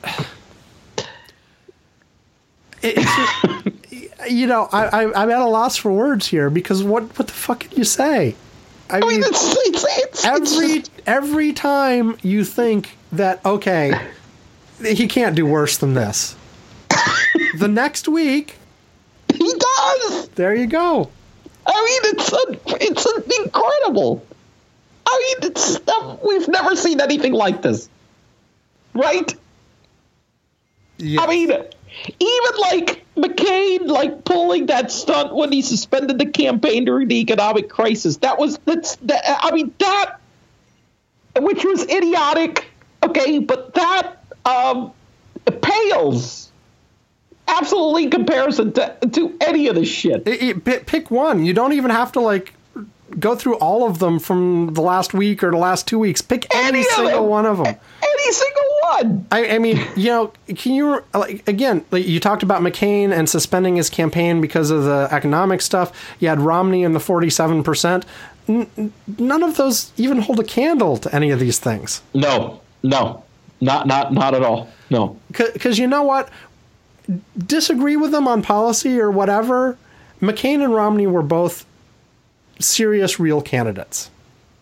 it, it's, you know, I, I I'm at a loss for words here because what what the fuck can you say? I, I mean, mean, it's, it's, it's, every it's just... every time you think that okay, he can't do worse than this, the next week he does. There you go. I mean, it's a, it's a incredible. I mean, it's stuff we've never seen anything like this, right? Yes. I mean, even like McCain, like pulling that stunt when he suspended the campaign during the economic crisis. That was that's. That, I mean that, which was idiotic. Okay, but that um, pales absolutely in comparison to to any of this shit. It, it, pick one. You don't even have to like go through all of them from the last week or the last two weeks. Pick any, any single one of them. Any single one. I, I mean, you know, can you, like, again, like you talked about McCain and suspending his campaign because of the economic stuff. You had Romney and the forty-seven percent. N- none of those even hold a candle to any of these things. No, no, not, not, not at all. No. Because you know what? Disagree with them on policy or whatever. McCain and Romney were both serious, real candidates.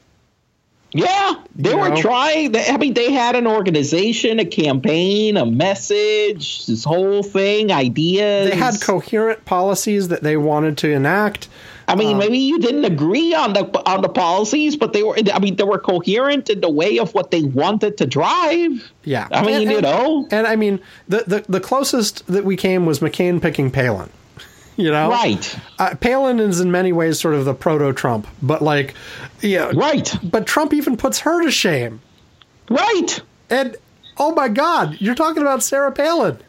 Yeah, they you were know? trying. They, I mean, they had an organization, a campaign, a message, this whole thing, ideas. They had coherent policies that they wanted to enact. I mean, um, maybe you didn't agree on the on the policies, but they were. I mean, they were coherent in the way of what they wanted to drive. Yeah, I mean, and, you know, and I mean, the, the the closest that we came was McCain picking Palin. You know, right? Uh, Palin is in many ways sort of the proto-Trump, but like, yeah, right. But Trump even puts her to shame, right? And oh my God, you're talking about Sarah Palin.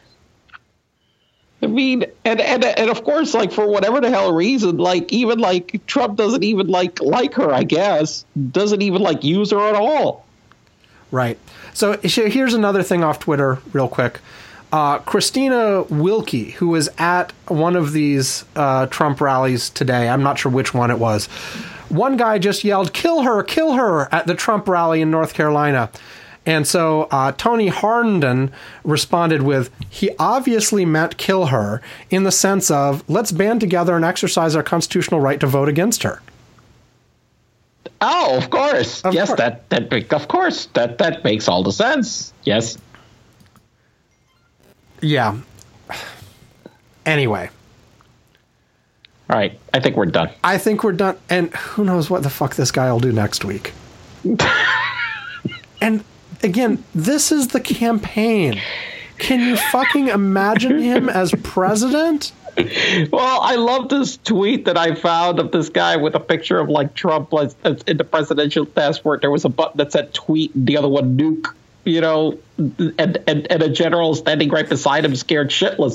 I mean, and, and and of course, like for whatever the hell reason, like even like Trump doesn't even like like her. I guess doesn't even like use her at all. Right. So here's another thing off Twitter, real quick. Uh, Christina Wilkie, who was at one of these uh, Trump rallies today, I'm not sure which one it was. One guy just yelled, "Kill her, kill her," at the Trump rally in North Carolina. And so uh, Tony Harnden responded with, he obviously meant kill her in the sense of, let's band together and exercise our constitutional right to vote against her. Oh, of course. Of yes, course. that, that of course, that, that makes all the sense. Yes. Yeah. Anyway. All right. I think we're done. I think we're done. And who knows what the fuck this guy will do next week. And again, this is the campaign. Can you fucking imagine him as president? Well, I love this tweet that I found of this guy with a picture of like Trump like, in the presidential passport. There was a button that said tweet and the other one nuke, you know, and, and, and a general standing right beside him scared shitless.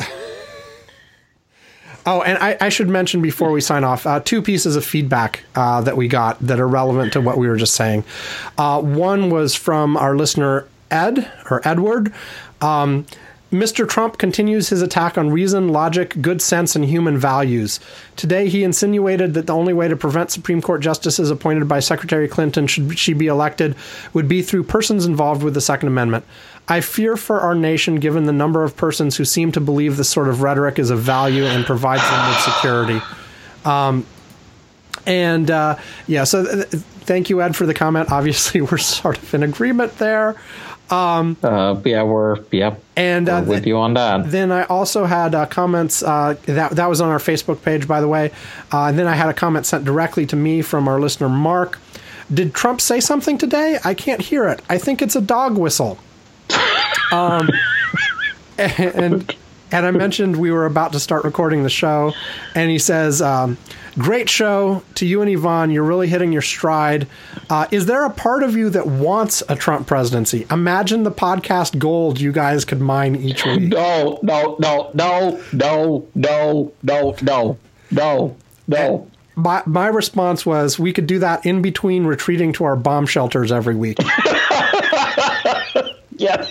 Oh, and I, I should mention before we sign off, uh, two pieces of feedback uh, that we got that are relevant to what we were just saying. Uh, one was from our listener, Ed, or Edward. Um, Mister Trump continues his attack on reason, logic, good sense, and human values. Today, he insinuated that the only way to prevent Supreme Court justices appointed by Secretary Clinton, should she be elected, would be through persons involved with the Second Amendment. I fear for our nation, given the number of persons who seem to believe this sort of rhetoric is of value and provides them with security. Um, and, uh, yeah, so th- thank you, Ed, for the comment. Obviously, we're sort of in agreement there. Um, uh, yeah, we're, yeah, and, uh, we're with you on that. Then I also had uh, comments, uh, that, that was on our Facebook page, by the way. Uh, and then I had a comment sent directly to me from our listener, Mark. Did Trump say something today? I can't hear it. I think it's a dog whistle. Um, and and I mentioned we were about to start recording the show, and he says, um, great show to you and Yvonne. You're really hitting your stride. Uh, is there a part of you that wants a Trump presidency? Imagine the podcast gold you guys could mine each week. No, no, no, no, no, no, no, no, no, no. My, my response was, we could do that in between retreating to our bomb shelters every week. Yes.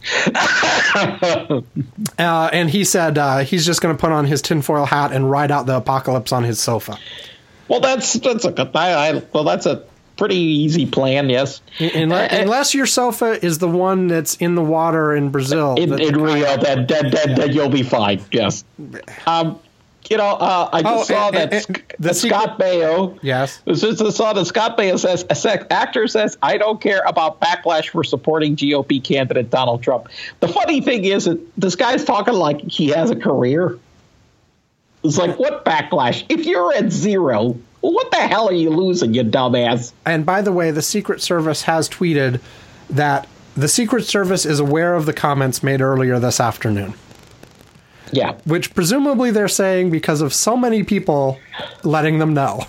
uh, and he said uh, he's just going to put on his tinfoil hat and ride out the apocalypse on his sofa. Well, that's that's a good. I, I, well, that's a pretty easy plan. Yes, unless, uh, unless your sofa is the one that's in the water in Brazil. In, that, in Rio, then then then then you'll be fine. Yes. Um. You know, uh, I just oh, saw and, that and, and Scott secret, Baio. Yes. I just saw that Scott Baio says, a actor says, I don't care about backlash for supporting G O P candidate Donald Trump. The funny thing is that this guy's talking like he has a career. It's like, what backlash? If you're at zero, well, what the hell are you losing, you dumbass? And by the way, the Secret Service has tweeted that The Secret Service is aware of the comments made earlier this afternoon. Yeah. Which presumably they're saying because of so many people letting them know.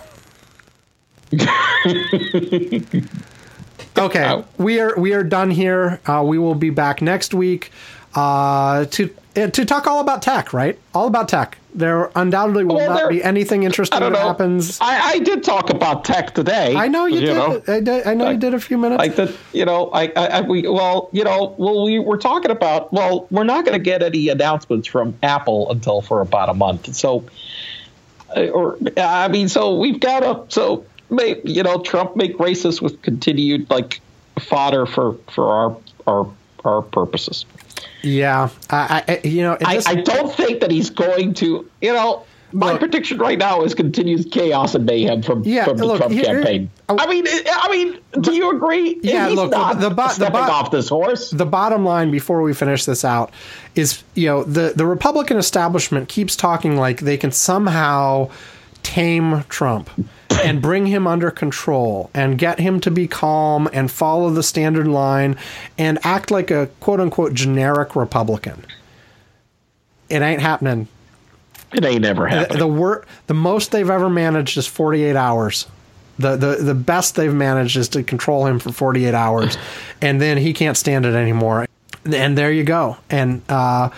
Okay, we are we are done here. Uh, we will be back next week uh, to to talk all about tech, right? All about tech. There undoubtedly will well, not there, be anything interesting that know. happens. I, I did talk about tech today. I know you, you did. Know? I, did. I know like, you did a few minutes. Like that, you know. I, I, I we well, you know, well, we were talking about. Well, we're not going to get any announcements from Apple until for about a month. So, or I mean, so we've got to so. Make, you know, Trump make racist with continued like fodder for, for our our our purposes. Yeah, I, I you know, I, I don't think that he's going to. You know, my look, prediction right now is continued chaos and mayhem from yeah, from the look, Trump here, campaign. Oh, I mean, I mean, do you agree? Yeah, he's look, not the, the, bo- stepping the bo- off this horse. The bottom line, before we finish this out, is you know the the Republican establishment keeps talking like they can somehow tame Trump and bring him under control and get him to be calm and follow the standard line and act like a quote unquote generic Republican. It ain't happening. It ain't ever happening. The, the wor- the most they've ever managed is forty-eight hours. The, the the best they've managed is to control him for forty-eight hours, and then he can't stand it anymore. And there you go. And uh,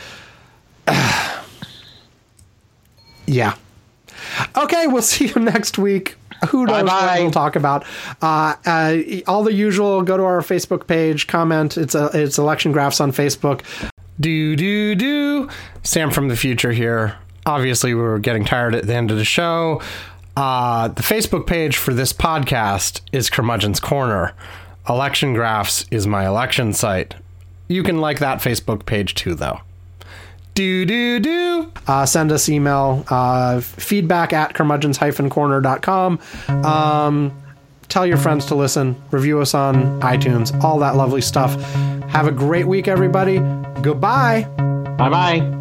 yeah. Okay, we'll see you next week. Who knows Bye-bye. what we'll talk about? Uh, uh, all the usual. Go to our Facebook page, comment. It's a it's Election Graphs on Facebook. Do do do. Sam from the future here. Obviously, we were getting tired at the end of the show. Uh, the Facebook page for this podcast is Curmudgeon's Corner. Election Graphs is my election site. You can like that Facebook page too, though. Do, do, do. Uh, send us email, uh, feedback at curmudgeons dash corner dot com. Um, tell your friends to listen. Review us on iTunes. All that lovely stuff. Have a great week, everybody. Goodbye. Bye-bye.